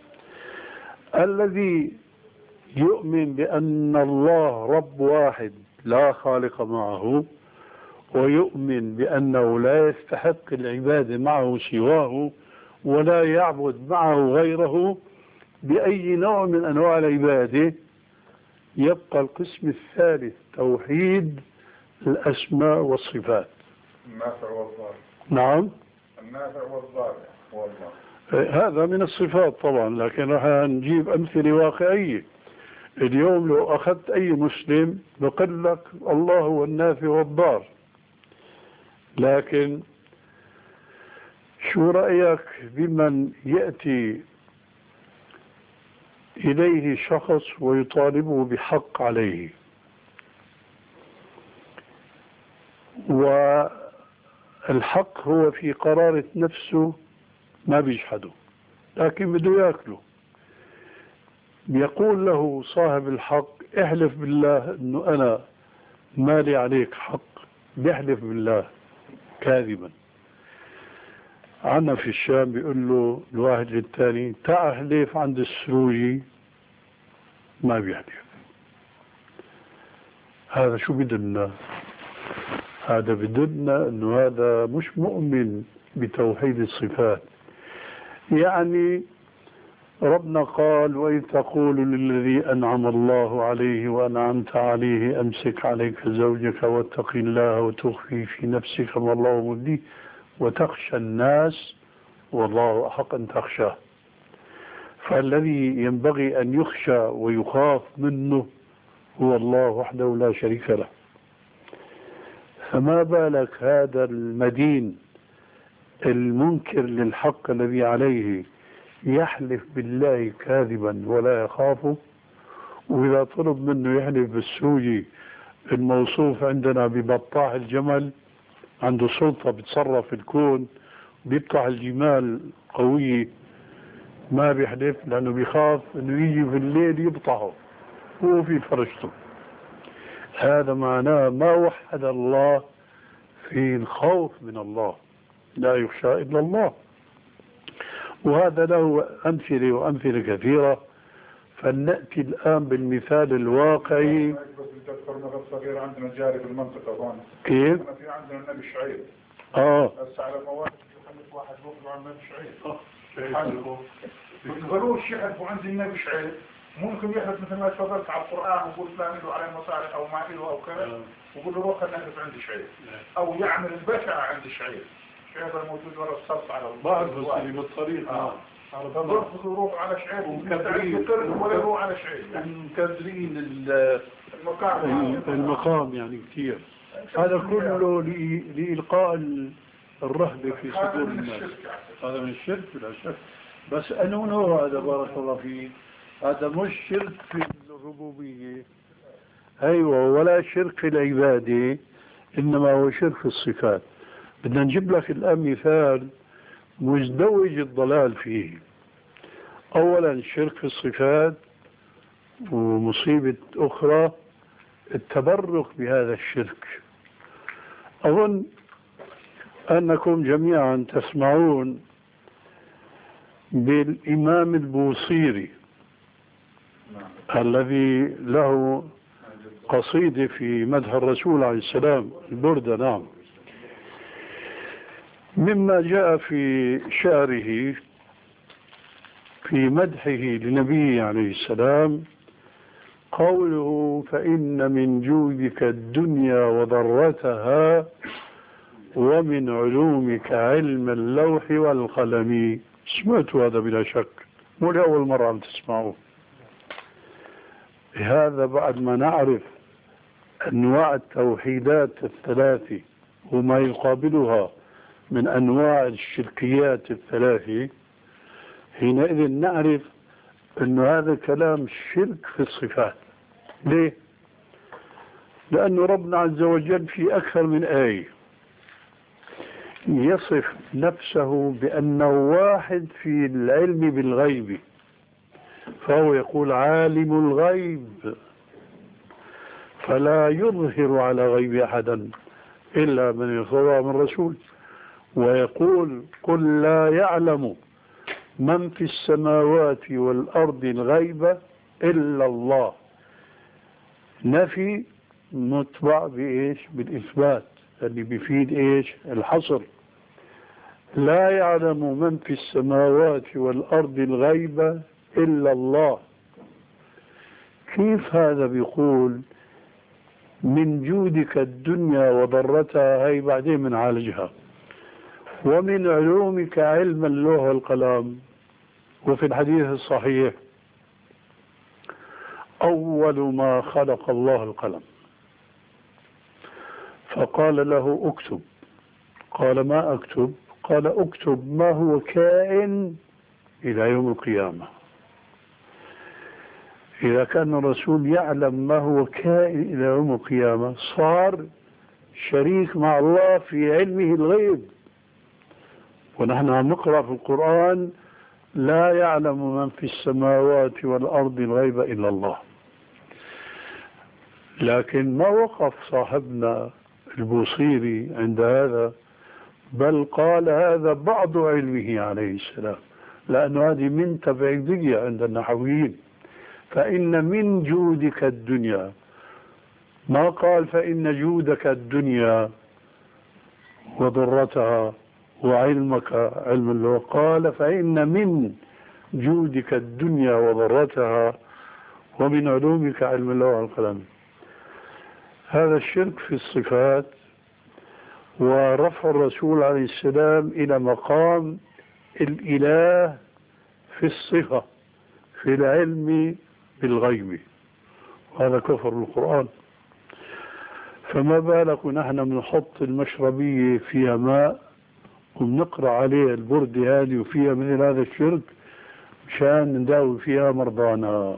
الذي يؤمن بأن الله رب واحد لا خالق معه، ويؤمن بأنه لا يستحق العبادة معه سواه، ولا يعبد معه غيره بأي نوع من أنواع العبادة، يبقى القسم الثالث توحيد الأسماء والصفات. النافع والضار. نعم، النافع والضار والله. هذا من الصفات طبعا، لكن راح نجيب أمثلة واقعية. اليوم لو أخذت أي مسلم بقول لك الله هو النافع والضار، لكن شو رأيك بمن يأتي إليه شخص ويطالبه بحق عليه، والحق هو في قرارة نفسه ما بيجحده لكن بده يأكله، بيقول له صاحب الحق احلف بالله انه انا مالي عليك حق، بيحلف بالله كاذبا. عنا في الشام بيقول له الواحد للثاني تعال احلف عند السروجي، ما بيحلف. هذا شو بدنا؟ هذا بدنا انه هذا مش مؤمن بتوحيد الصفات. يعني ربنا قال وإذ تقول للذي أنعم الله عليه وأنعمت عليه أمسك عليك زوجك واتق الله وتخفي في نفسك ما الله مبديه وتخشى الناس والله أحق أن تخشاه. فالذي ينبغي أن يخشى ويخاف منه هو الله وحده لا شريك له. فما بالك هذا المدين المنكر للحق الذي عليه يحلف بالله كاذبا ولا يخافه، وإذا طلب منه يحلف بالسوجي الموصوف عندنا ببطاح الجمل، عنده سلطة بتصرف في الكون بيبطح الجمال قوية، ما بيحلف لأنه بيخاف أنه يجي في الليل يبطحه هو في فرشته. هذا معناه ما وحد الله في الخوف من الله، لا يخشى إلا الله. وهذا له أمثلة وأمثلة كثيرة، فلنأتي الآن بالمثال الواقعي. تذكر مرة صغيرة عندنا جاري بالمنطقة هون. كيف؟ أنا في عندنا النبي شعيب. آه. بس على مواد يخلف واحد بطلع عن النبي شعيب. حلو. بتقولوش يحلفوا عند النبي شعيب. ممكن يحلف مثل ما تفضلت على القرآن ويقول فلان له عليه مصالح أو ما له أو كذا، ويقول له روح نحلف عند شعيب. أو يعمل البشع عند شعيب. شعيب الموجود ورا الصف على بعرف اللي بالطريق. آه. يرفض يروح على شعيب ومكدرين ولا يروح على شعيب. مكدرين المقام. المقام يعني كثير. هذا كله لإلقاء الرهبة في صدور الناس. هذا من الشرك بلا شك. بس أنه نوع هذا بارك الله فيه، هذا مش شرك في الربوبية، أيوة، ولا شرك في العبادة، إنما هو شرك في الصفات. بدنا نجيب لك الآن مثال مزدوج الضلال فيه. أولا شرك في الصفات، ومصيبة أخرى التبرك بهذا الشرك. أظن أنكم جميعا تسمعون بالإمام البوصيري الذي له قصيدة في مدح الرسول عليه السلام، البردة. نعم. مما جاء في شعره في مدحه لنبيه عليه السلام قوله: فإن من جودك الدنيا وضرتها ومن علومك علم اللوح والقلم. سمعتوا هذا بلا شك، مو لأول مرة عم تسمعوه. هذا بعد ما نعرف أنواع التوحيدات الثلاثة وما يقابلها من أنواع الشركيات الثلاثة، حينئذ نعرف أن هذا كلام شرك في الصفات. ليه؟ لأن ربنا عز وجل في أكثر من آية يصف نفسه بأنه واحد في العلم بالغيب، فهو يقول عالم الغيب فلا يظهر على غيب أحدا إلا من يرتضى من رسول، ويقول قل لا يعلم من في السماوات والأرض الغيب إلا الله. نفي متبع بإيش؟ بالإثبات، اللي بيفيد إيش؟ الحصر. لا يعلم من في السماوات والأرض الغيب إلا الله. كيف هذا بيقول من جودك الدنيا وضرتها؟ هي بعدين بنعالجها. ومن علومك علم اللوح والقلم. وفي الحديث الصحيح أول ما خلق الله القلم فقال له اكتب. قال ما أكتب؟ قال اكتب ما هو كائن إلى يوم القيامة. إذا كان الرسول يعلم ما هو كائن إلى يوم القيامة صار شريك مع الله في علمه الغيب. ونحن عم نقرأ في القرآن لا يعلم من في السماوات والأرض الغيب إلا الله. لكن ما وقف صاحبنا البوصيري عند هذا، بل قال هذا بعض علمه عليه السلام، لأنه هذه من تبعيضية عند النحويين. فإن من جودك الدنيا، ما قال فإن جودك الدنيا وضرتها وعلمك علم الله، قال فإن من جودك الدنيا وضرتها ومن علومك علم الله والقلم. هذا الشرك في الصفات ورفع الرسول عليه السلام إلى مقام الإله في الصفة في العلم بالغيب، وهذا كفر القرآن. فما بالك نحن بنحط المشربية فيها ماء وبنقرأ عليها البردة هذه وفيها مثل هذا الشرك مشان نداوي فيها مرضانا.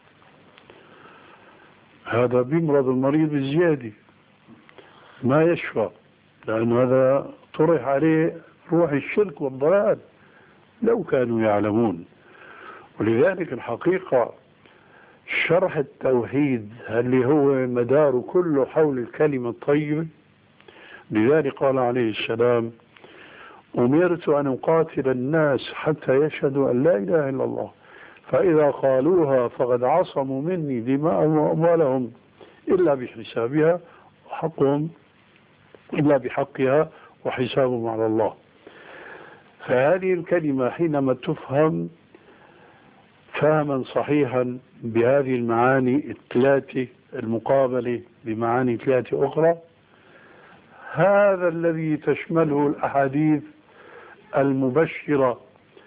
هذا بيمرض المريض بزيادة ما يشفى، لأن هذا طرح عليه روح الشرك والضلال لو كانوا يعلمون. ولذلك الحقيقة شرح التوحيد اللي هو مدار كله حول الكلمة الطيبة، لذلك قال عليه السلام أمرت أن أقاتل الناس حتى يشهدوا أن لا إله إلا الله، فإذا قالوها فقد عصموا مني دماءهم وأموالهم إلا بحسابها وحقهم إلا بحقها وحسابهم على الله. فهذه الكلمة حينما تفهم فهما صحيحا بهذه المعاني الثلاثة المقابلة بمعاني ثلاثة أخرى، هذا الذي تشمله الأحاديث المبشرة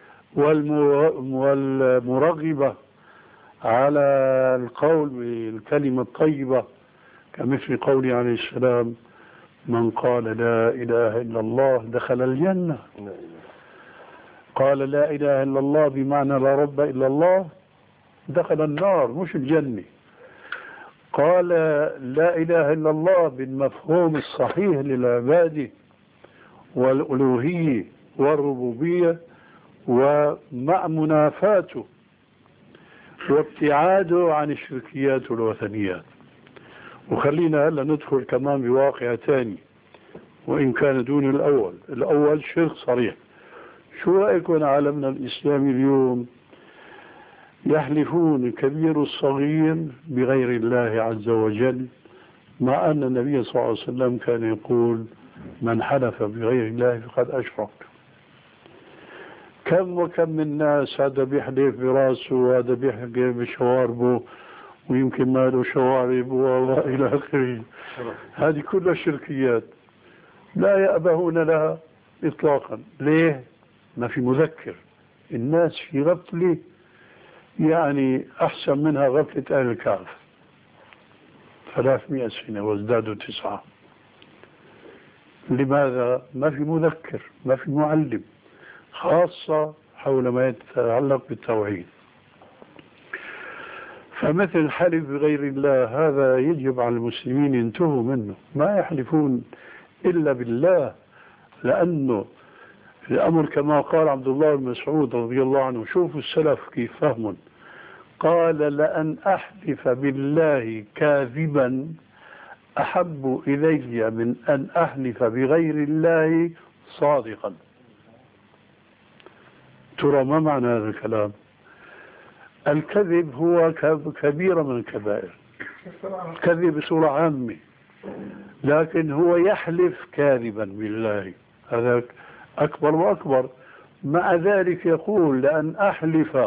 والمرغبة على القول بالكلمة الطيبة، كمثل قوله عليه السلام: من قال لا إله إلا الله دخل الجنة. قال لا إله إلا الله بمعنى لا رب إلا الله دخل النار مش الجنة. قال لا إله إلا الله بالمفهوم الصحيح للعبادة والألوهية والربوبية، ومع منافاته وابتعاده عن الشركيات والوثنيات. وخلينا هلا ندخل كمان بواقع ثاني وإن كان دون الأول. الأول شرك صريح. شو رأيكم عالمنا الإسلامي اليوم يحلفون الكبير الصغير بغير الله عز وجل، مع أن النبي صلى الله عليه وسلم كان يقول: من حلف بغير الله فقد أشرك. كم وكم من ناس هذا بيحلف براسه وهذا بيحلف بشواربه ويمكن ما له شوارب وإلى آخره. هذه كلها شركيات لا يأبهون لها إطلاقا. ليه؟ ما في مذكر. الناس في غفلة يعني أحسن منها غفلة أهل الكهف، ثلاثمائة سنة وازدادوا تسعة. لماذا؟ ما في مذكر، ما في معلم، خاصة حول ما يتعلق بالتوحيد. فمثل الحلف بغير الله هذا يجب على المسلمين ينتهوا منه، ما يحلفون إلا بالله، لأنه الأمر كما قال عبد الله بن مسعود رضي الله عنه. شوفوا السلف كيف فهمون. قال: لأن أحلف بالله كاذبا أحب إلي من أن أحلف بغير الله صادقا. ترى ما معنى هذا الكلام؟ الكذب هو كبيرة من الكبائر، الكذب بصورة عامة، لكن هو يحلف كاذبا بالله، هذا أكبر وأكبر. مع ذلك يقول: لأن أحلف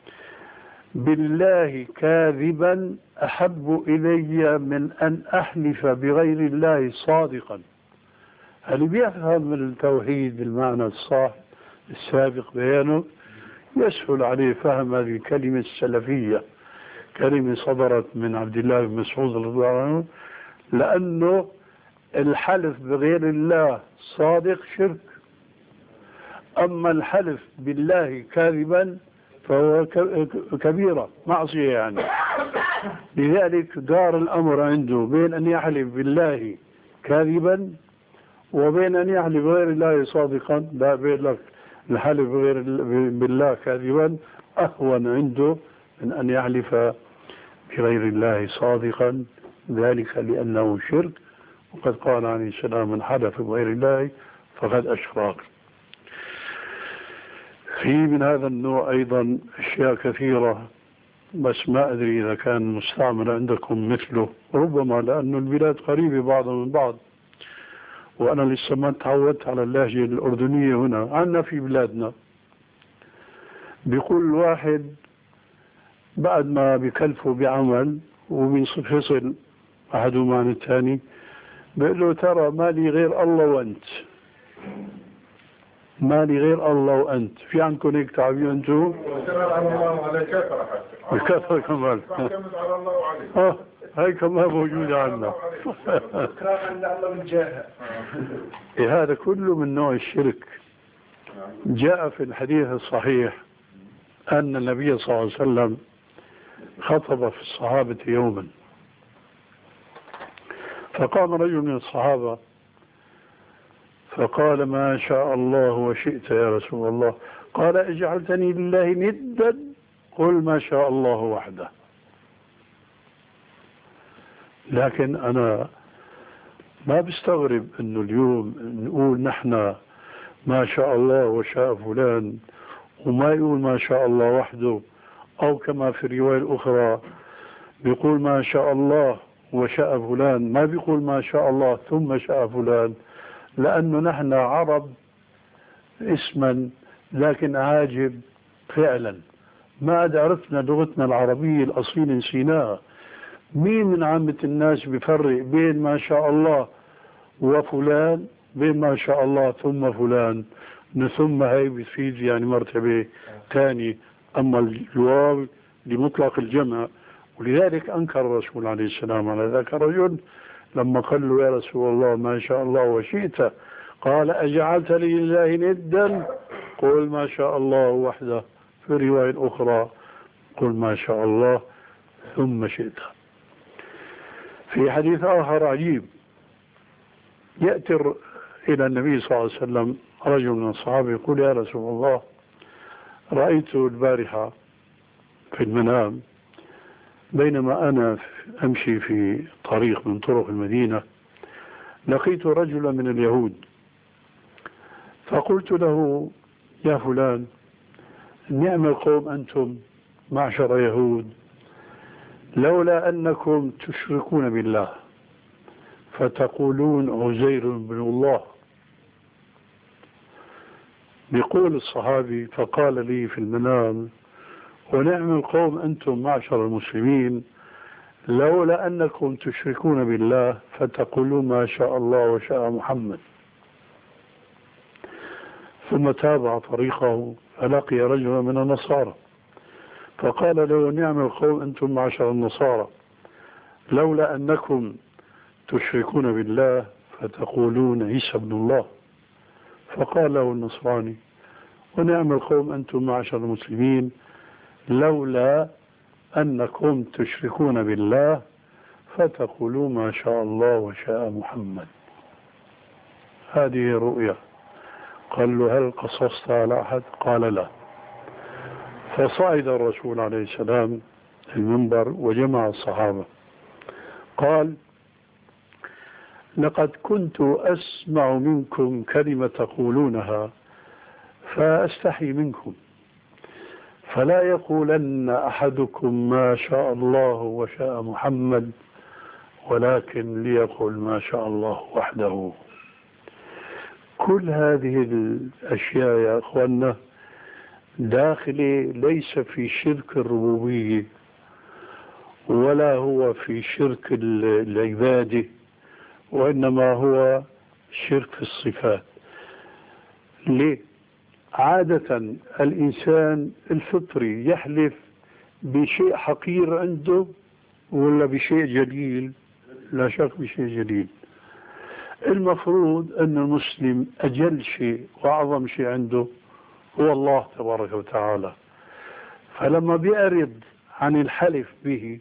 بالله كاذبا أحب إلي من أن أحلف بغير الله صادقا. اللي بيفهم التوحيد بالمعنى الصح السابق بيانه يسهل عليه فهم هذه الكلمة السلفية، كلمة صدرت من عبد الله بن مسعود رضي الله عنه، لأنه الحلف بغير الله صادق شرك، أما الحلف بالله كاذبا فهو كبيرة معصية يعني. لذلك دار الأمر عنده بين أن يحلف بالله كاذبا وبين أن يحلف بغير الله صادقا. لا، بين لك الحلف بغير بالله كاذبا أهون عنده من أن يحلف بغير الله صادقا، ذلك لأنه شرك. وقد قال عليه السلام: من حلف بغير الله فقد أشرك. في من هذا النوع أيضا أشياء كثيرة، بس ما أدري إذا كان مستعمل عندكم مثله، ربما لأن البلاد قريبة بعضها من بعض، وأنا لسه ما تعودت على اللهجة الأردنية هنا. عنا في بلادنا بيقول واحد بعد ما بيكلفوا بعمل وبينفصل أحدهما عن الثاني، بيقول له: ترى ما لي غير الله وأنت، ما لي غير الله وأنت. في عندكم هيك تعبير أنتم؟ على الله وعلى كثرة حتى. الكثرة كمان. تعتمد على الله وعليه. اه هاي كمان موجودة عندنا. هذا كله من نوع الشرك. جاء في الحديث الصحيح أن النبي صلى الله عليه وسلم خطب في الصحابة يوما، فقام رجل من الصحابة فقال: ما شاء الله وشئت يا رسول الله. قال: اجعلتني لله ندا؟ قل ما شاء الله وحده. لكن أنا ما بستغرب أنه اليوم نقول نحن ما شاء الله وشاء فلان، وما يقول ما شاء الله وحده، أو كما في الرواية الأخرى بيقول ما شاء الله وشاء فلان، ما بيقول ما شاء الله ثم شاء فلان، لأنه نحن عرب اسما لكن عاجب فعلا، ما عاد عرفنا لغتنا العربية الأصيلة نسيناها. مين من عامة الناس بيفرق بين ما شاء الله وفلان، بين ما شاء الله ثم فلان؟ ثم هي بتفيد يعني مرتبة ثانية، أما الواو لمطلق الجمع. ولذلك أنكر الرسول عليه السلام على ذاك الرجل لما قال له يا رسول الله ما شاء الله وشئت، قال أجعلت لي لله ندا؟ قل ما شاء الله وحده. في رواية أخرى قل ما شاء الله ثم شئت. في حديث آخر عجيب، يأتي إلى النبي صلى الله عليه وسلم رجل من الصحابة يقول يا رسول الله رأيت البارحة في المنام بينما أنا أمشي في طريق من طرق المدينة لقيت رجلا من اليهود، فقلت له يا فلان نعم القوم أنتم معشر يهود، لولا أنكم تشركون بالله فتقولون عزير بن الله. بيقول الصحابي فقال لي في المنام ونعم القوم أنتم معشر المسلمين، لولا أنكم تشركون بالله فتقولون ما شاء الله وشاء محمد. ثم تابع طريقه فلقي رجلا من النصارى فقال له نعم القوم أنتم معشر النصارى، لولا أنكم تشركون بالله فتقولون عيسى بن الله. فقال له النصراني ونعم القوم أنتم معشر المسلمين، لولا أنكم تشركون بالله فتقولون ما شاء الله وشاء محمد. هذه رؤيا. قال له هل قصصت على أحد؟ قال لا. فصعد الرسول عليه السلام المنبر وجمع الصحابة قال لقد كنت أسمع منكم كلمة تقولونها فأستحي منكم، فلا يقولن أحدكم ما شاء الله وشاء محمد، ولكن ليقول ما شاء الله وحده. كل هذه الأشياء يا أخوانا داخلة ليس في شرك الربوبية ولا هو في شرك العبادة، وإنما هو شرك في الصفات. ليه؟ عادة الإنسان الفطري يحلف بشيء حقير عنده ولا بشيء جليل؟ لا شك بشيء جليل. المفروض أن المسلم أجل شيء وأعظم شيء عنده هو الله تبارك وتعالى، فلما بيعرض عن الحلف به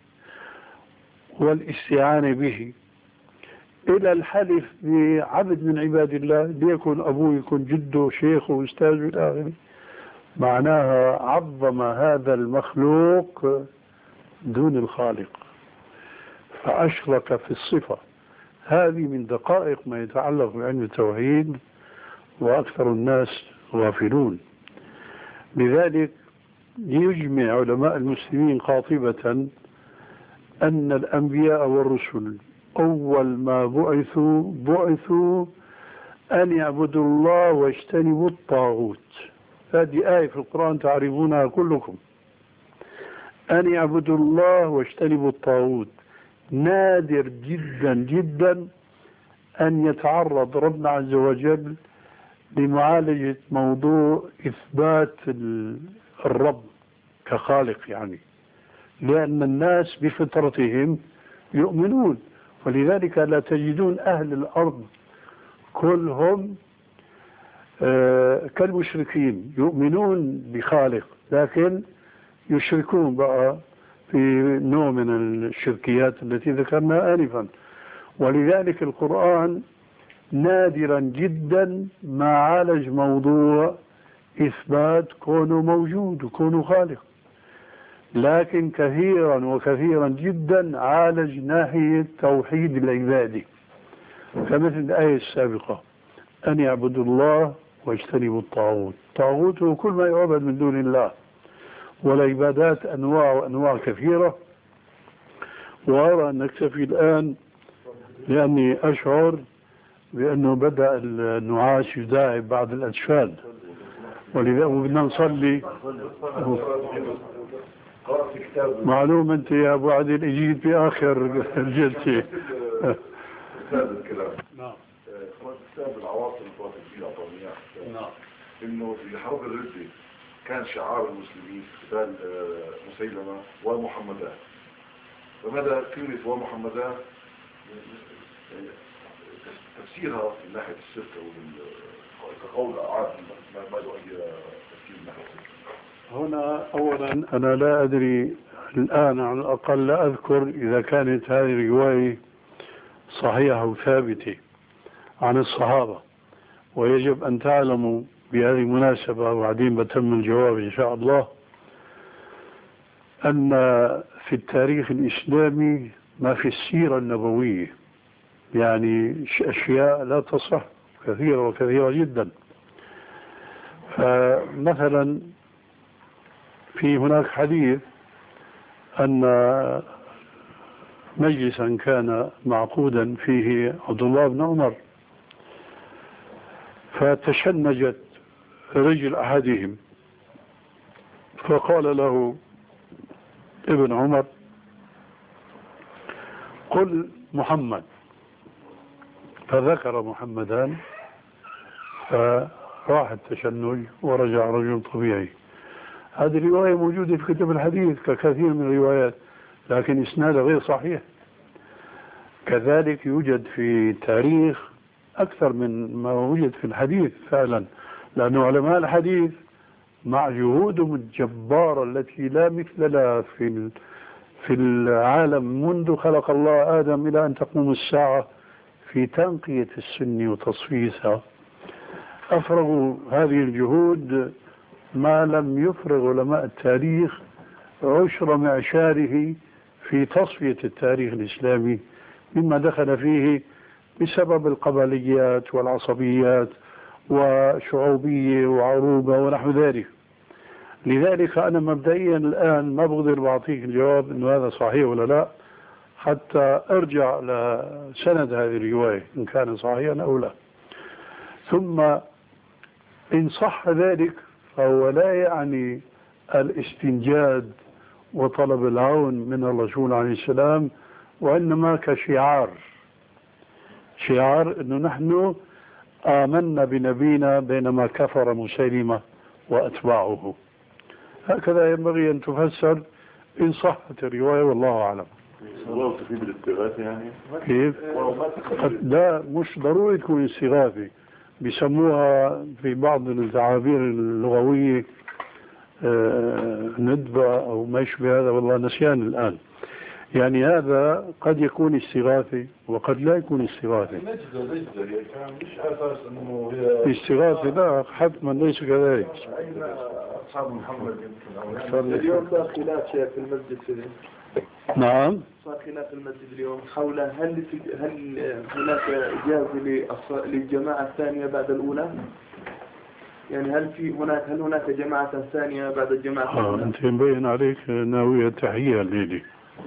والاستعانة به إلى الحلف بعبد من عباد الله، ليكن أبوه يكون جده شيخه وأستاذه إلى آخره، معناها عظم هذا المخلوق دون الخالق فأشرك في الصفة. هذه من دقائق ما يتعلق بعلم التوحيد وأكثر الناس غافلون. لذلك يجمع علماء المسلمين قاطبة أن الأنبياء والرسل أول ما بعثوا بعثوا أن يعبدوا الله واجتنبوا الطاغوت. هذه آية في القرآن تعرفونها كلكم، أن يعبدوا الله واجتنبوا الطاغوت. نادر جدا جدا أن يتعرض ربنا عز وجل لمعالجة موضوع إثبات الرب كخالق، يعني لأن الناس بفطرتهم يؤمنون، ولذلك لا تجدون أهل الأرض كلهم آه كالمشركين يؤمنون بخالق لكن يشركون بقى في نوع من الشركيات التي ذكرنا آنفا. ولذلك القرآن نادرا جدا ما عالج موضوع إثبات كونه موجود وكونه خالق، لكن كثيرا وكثيرا جدا عالج ناحية توحيد العبادة، كمثل الآية السابقة أن يعبدوا الله واجتنبوا الطاغوت. الطاغوت هو كل ما يعبد من دون الله، والعبادات أنواع وأنواع كثيرة. وأرى أن نكتفي الآن لأني أشعر بأنه بدأ النعاس يداعب بعض الأجفال، ولذا بدنا نصلي. معلوم أنت يا أبو عادل اجيت في آخر الجلسة. نعم. كتاب العواصم الفاطمية نعم. إنه في حرب الردة كان شعار المسلمين قتال مسيلمة ومحمدان. فماذا كلمة ومحمدان تفسيرها من ناحية الصدق كقول عادي ما له أي تفسير من ناحية الصدق؟ هنا أولا أنا لا أدري الآن، على الأقل لا أذكر إذا كانت هذه الرواية صحيحة وثابتة عن الصحابة. ويجب أن تعلموا بهذه المناسبة، وبعدين بتم الجواب إن شاء الله، أن في التاريخ الإسلامي ما في السيرة النبوية يعني أشياء لا تصح كثيرة وكثيرة جدا. فمثلا في هناك حديث أن مجلسا كان معقودا فيه عبد الله بن عمر، فتشنجت رجل أحدهم فقال له ابن عمر قل محمد، فذكر محمدان فراح التشنج ورجع رجل طبيعي. هذه الرواية موجودة في كتب الحديث ككثير من الروايات، لكن إسنادها غير صحيح. كذلك يوجد في التاريخ أكثر من ما وجد في الحديث فعلا، لأن علماء الحديث مع جهودهم الجبارة التي لا مثل لها في في العالم منذ خلق الله آدم إلى أن تقوم الساعة في تنقية السنة وتصفيتها، أفرغوا هذه الجهود ما لم يفرغ علماء التاريخ عشر معشاره في تصفية التاريخ الإسلامي مما دخل فيه بسبب القبليات والعصبيات وشعوبية وعروبة ونحو ذلك. لذلك أنا مبدئيا الآن ما بقدر بعطيك الجواب إنه هذا صحيح ولا لا، حتى أرجع لسند هذه الرواية إن كان صحيحا أو لا. ثم إن صح ذلك فهو لا يعني الاستنجاد وطلب العون من الرسول عليه السلام، وإنما كشعار، شعار أنه نحن آمنا بنبينا بينما كفر مسيلمة وأتباعه. هكذا ينبغي أن تفسر إن صحت الرواية، والله أعلم. والله تفيد الاستغاثة يعني كيف؟ لا مش ضروري تكون استغاثة، بيسموها في بعض التعابير اللغوية آه ندبة أو ما يشبه هذا، والله نسيان الآن. يعني هذا قد يكون استغاثة وقد لا يكون استغاثة. استغاثة لا حتما ليس كذلك. أصحاب محمد اليوم صار خلاف شيء في المسجد. نعم صار خلاف في المسجد اليوم حول هل في هل هناك إجازة للجماعة الثانية بعد الأولى؟ يعني هل في هناك هل هناك جماعة ثانية بعد الجماعة الأولى؟ آه أنت مبين عليك ناوية تحية الليلة.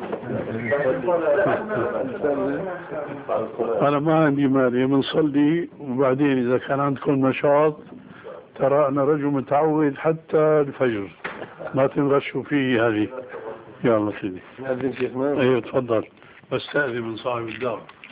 أنا ما عندي مانع بنصلي، وبعدين إذا كان عندكم نشاط ترى أنا رجل متعود حتى الفجر ما تنغشوا فيه هذه. يلا سيدي. نأذن شيخنا. أيوة تفضل، بستأذن من صاحب الدار.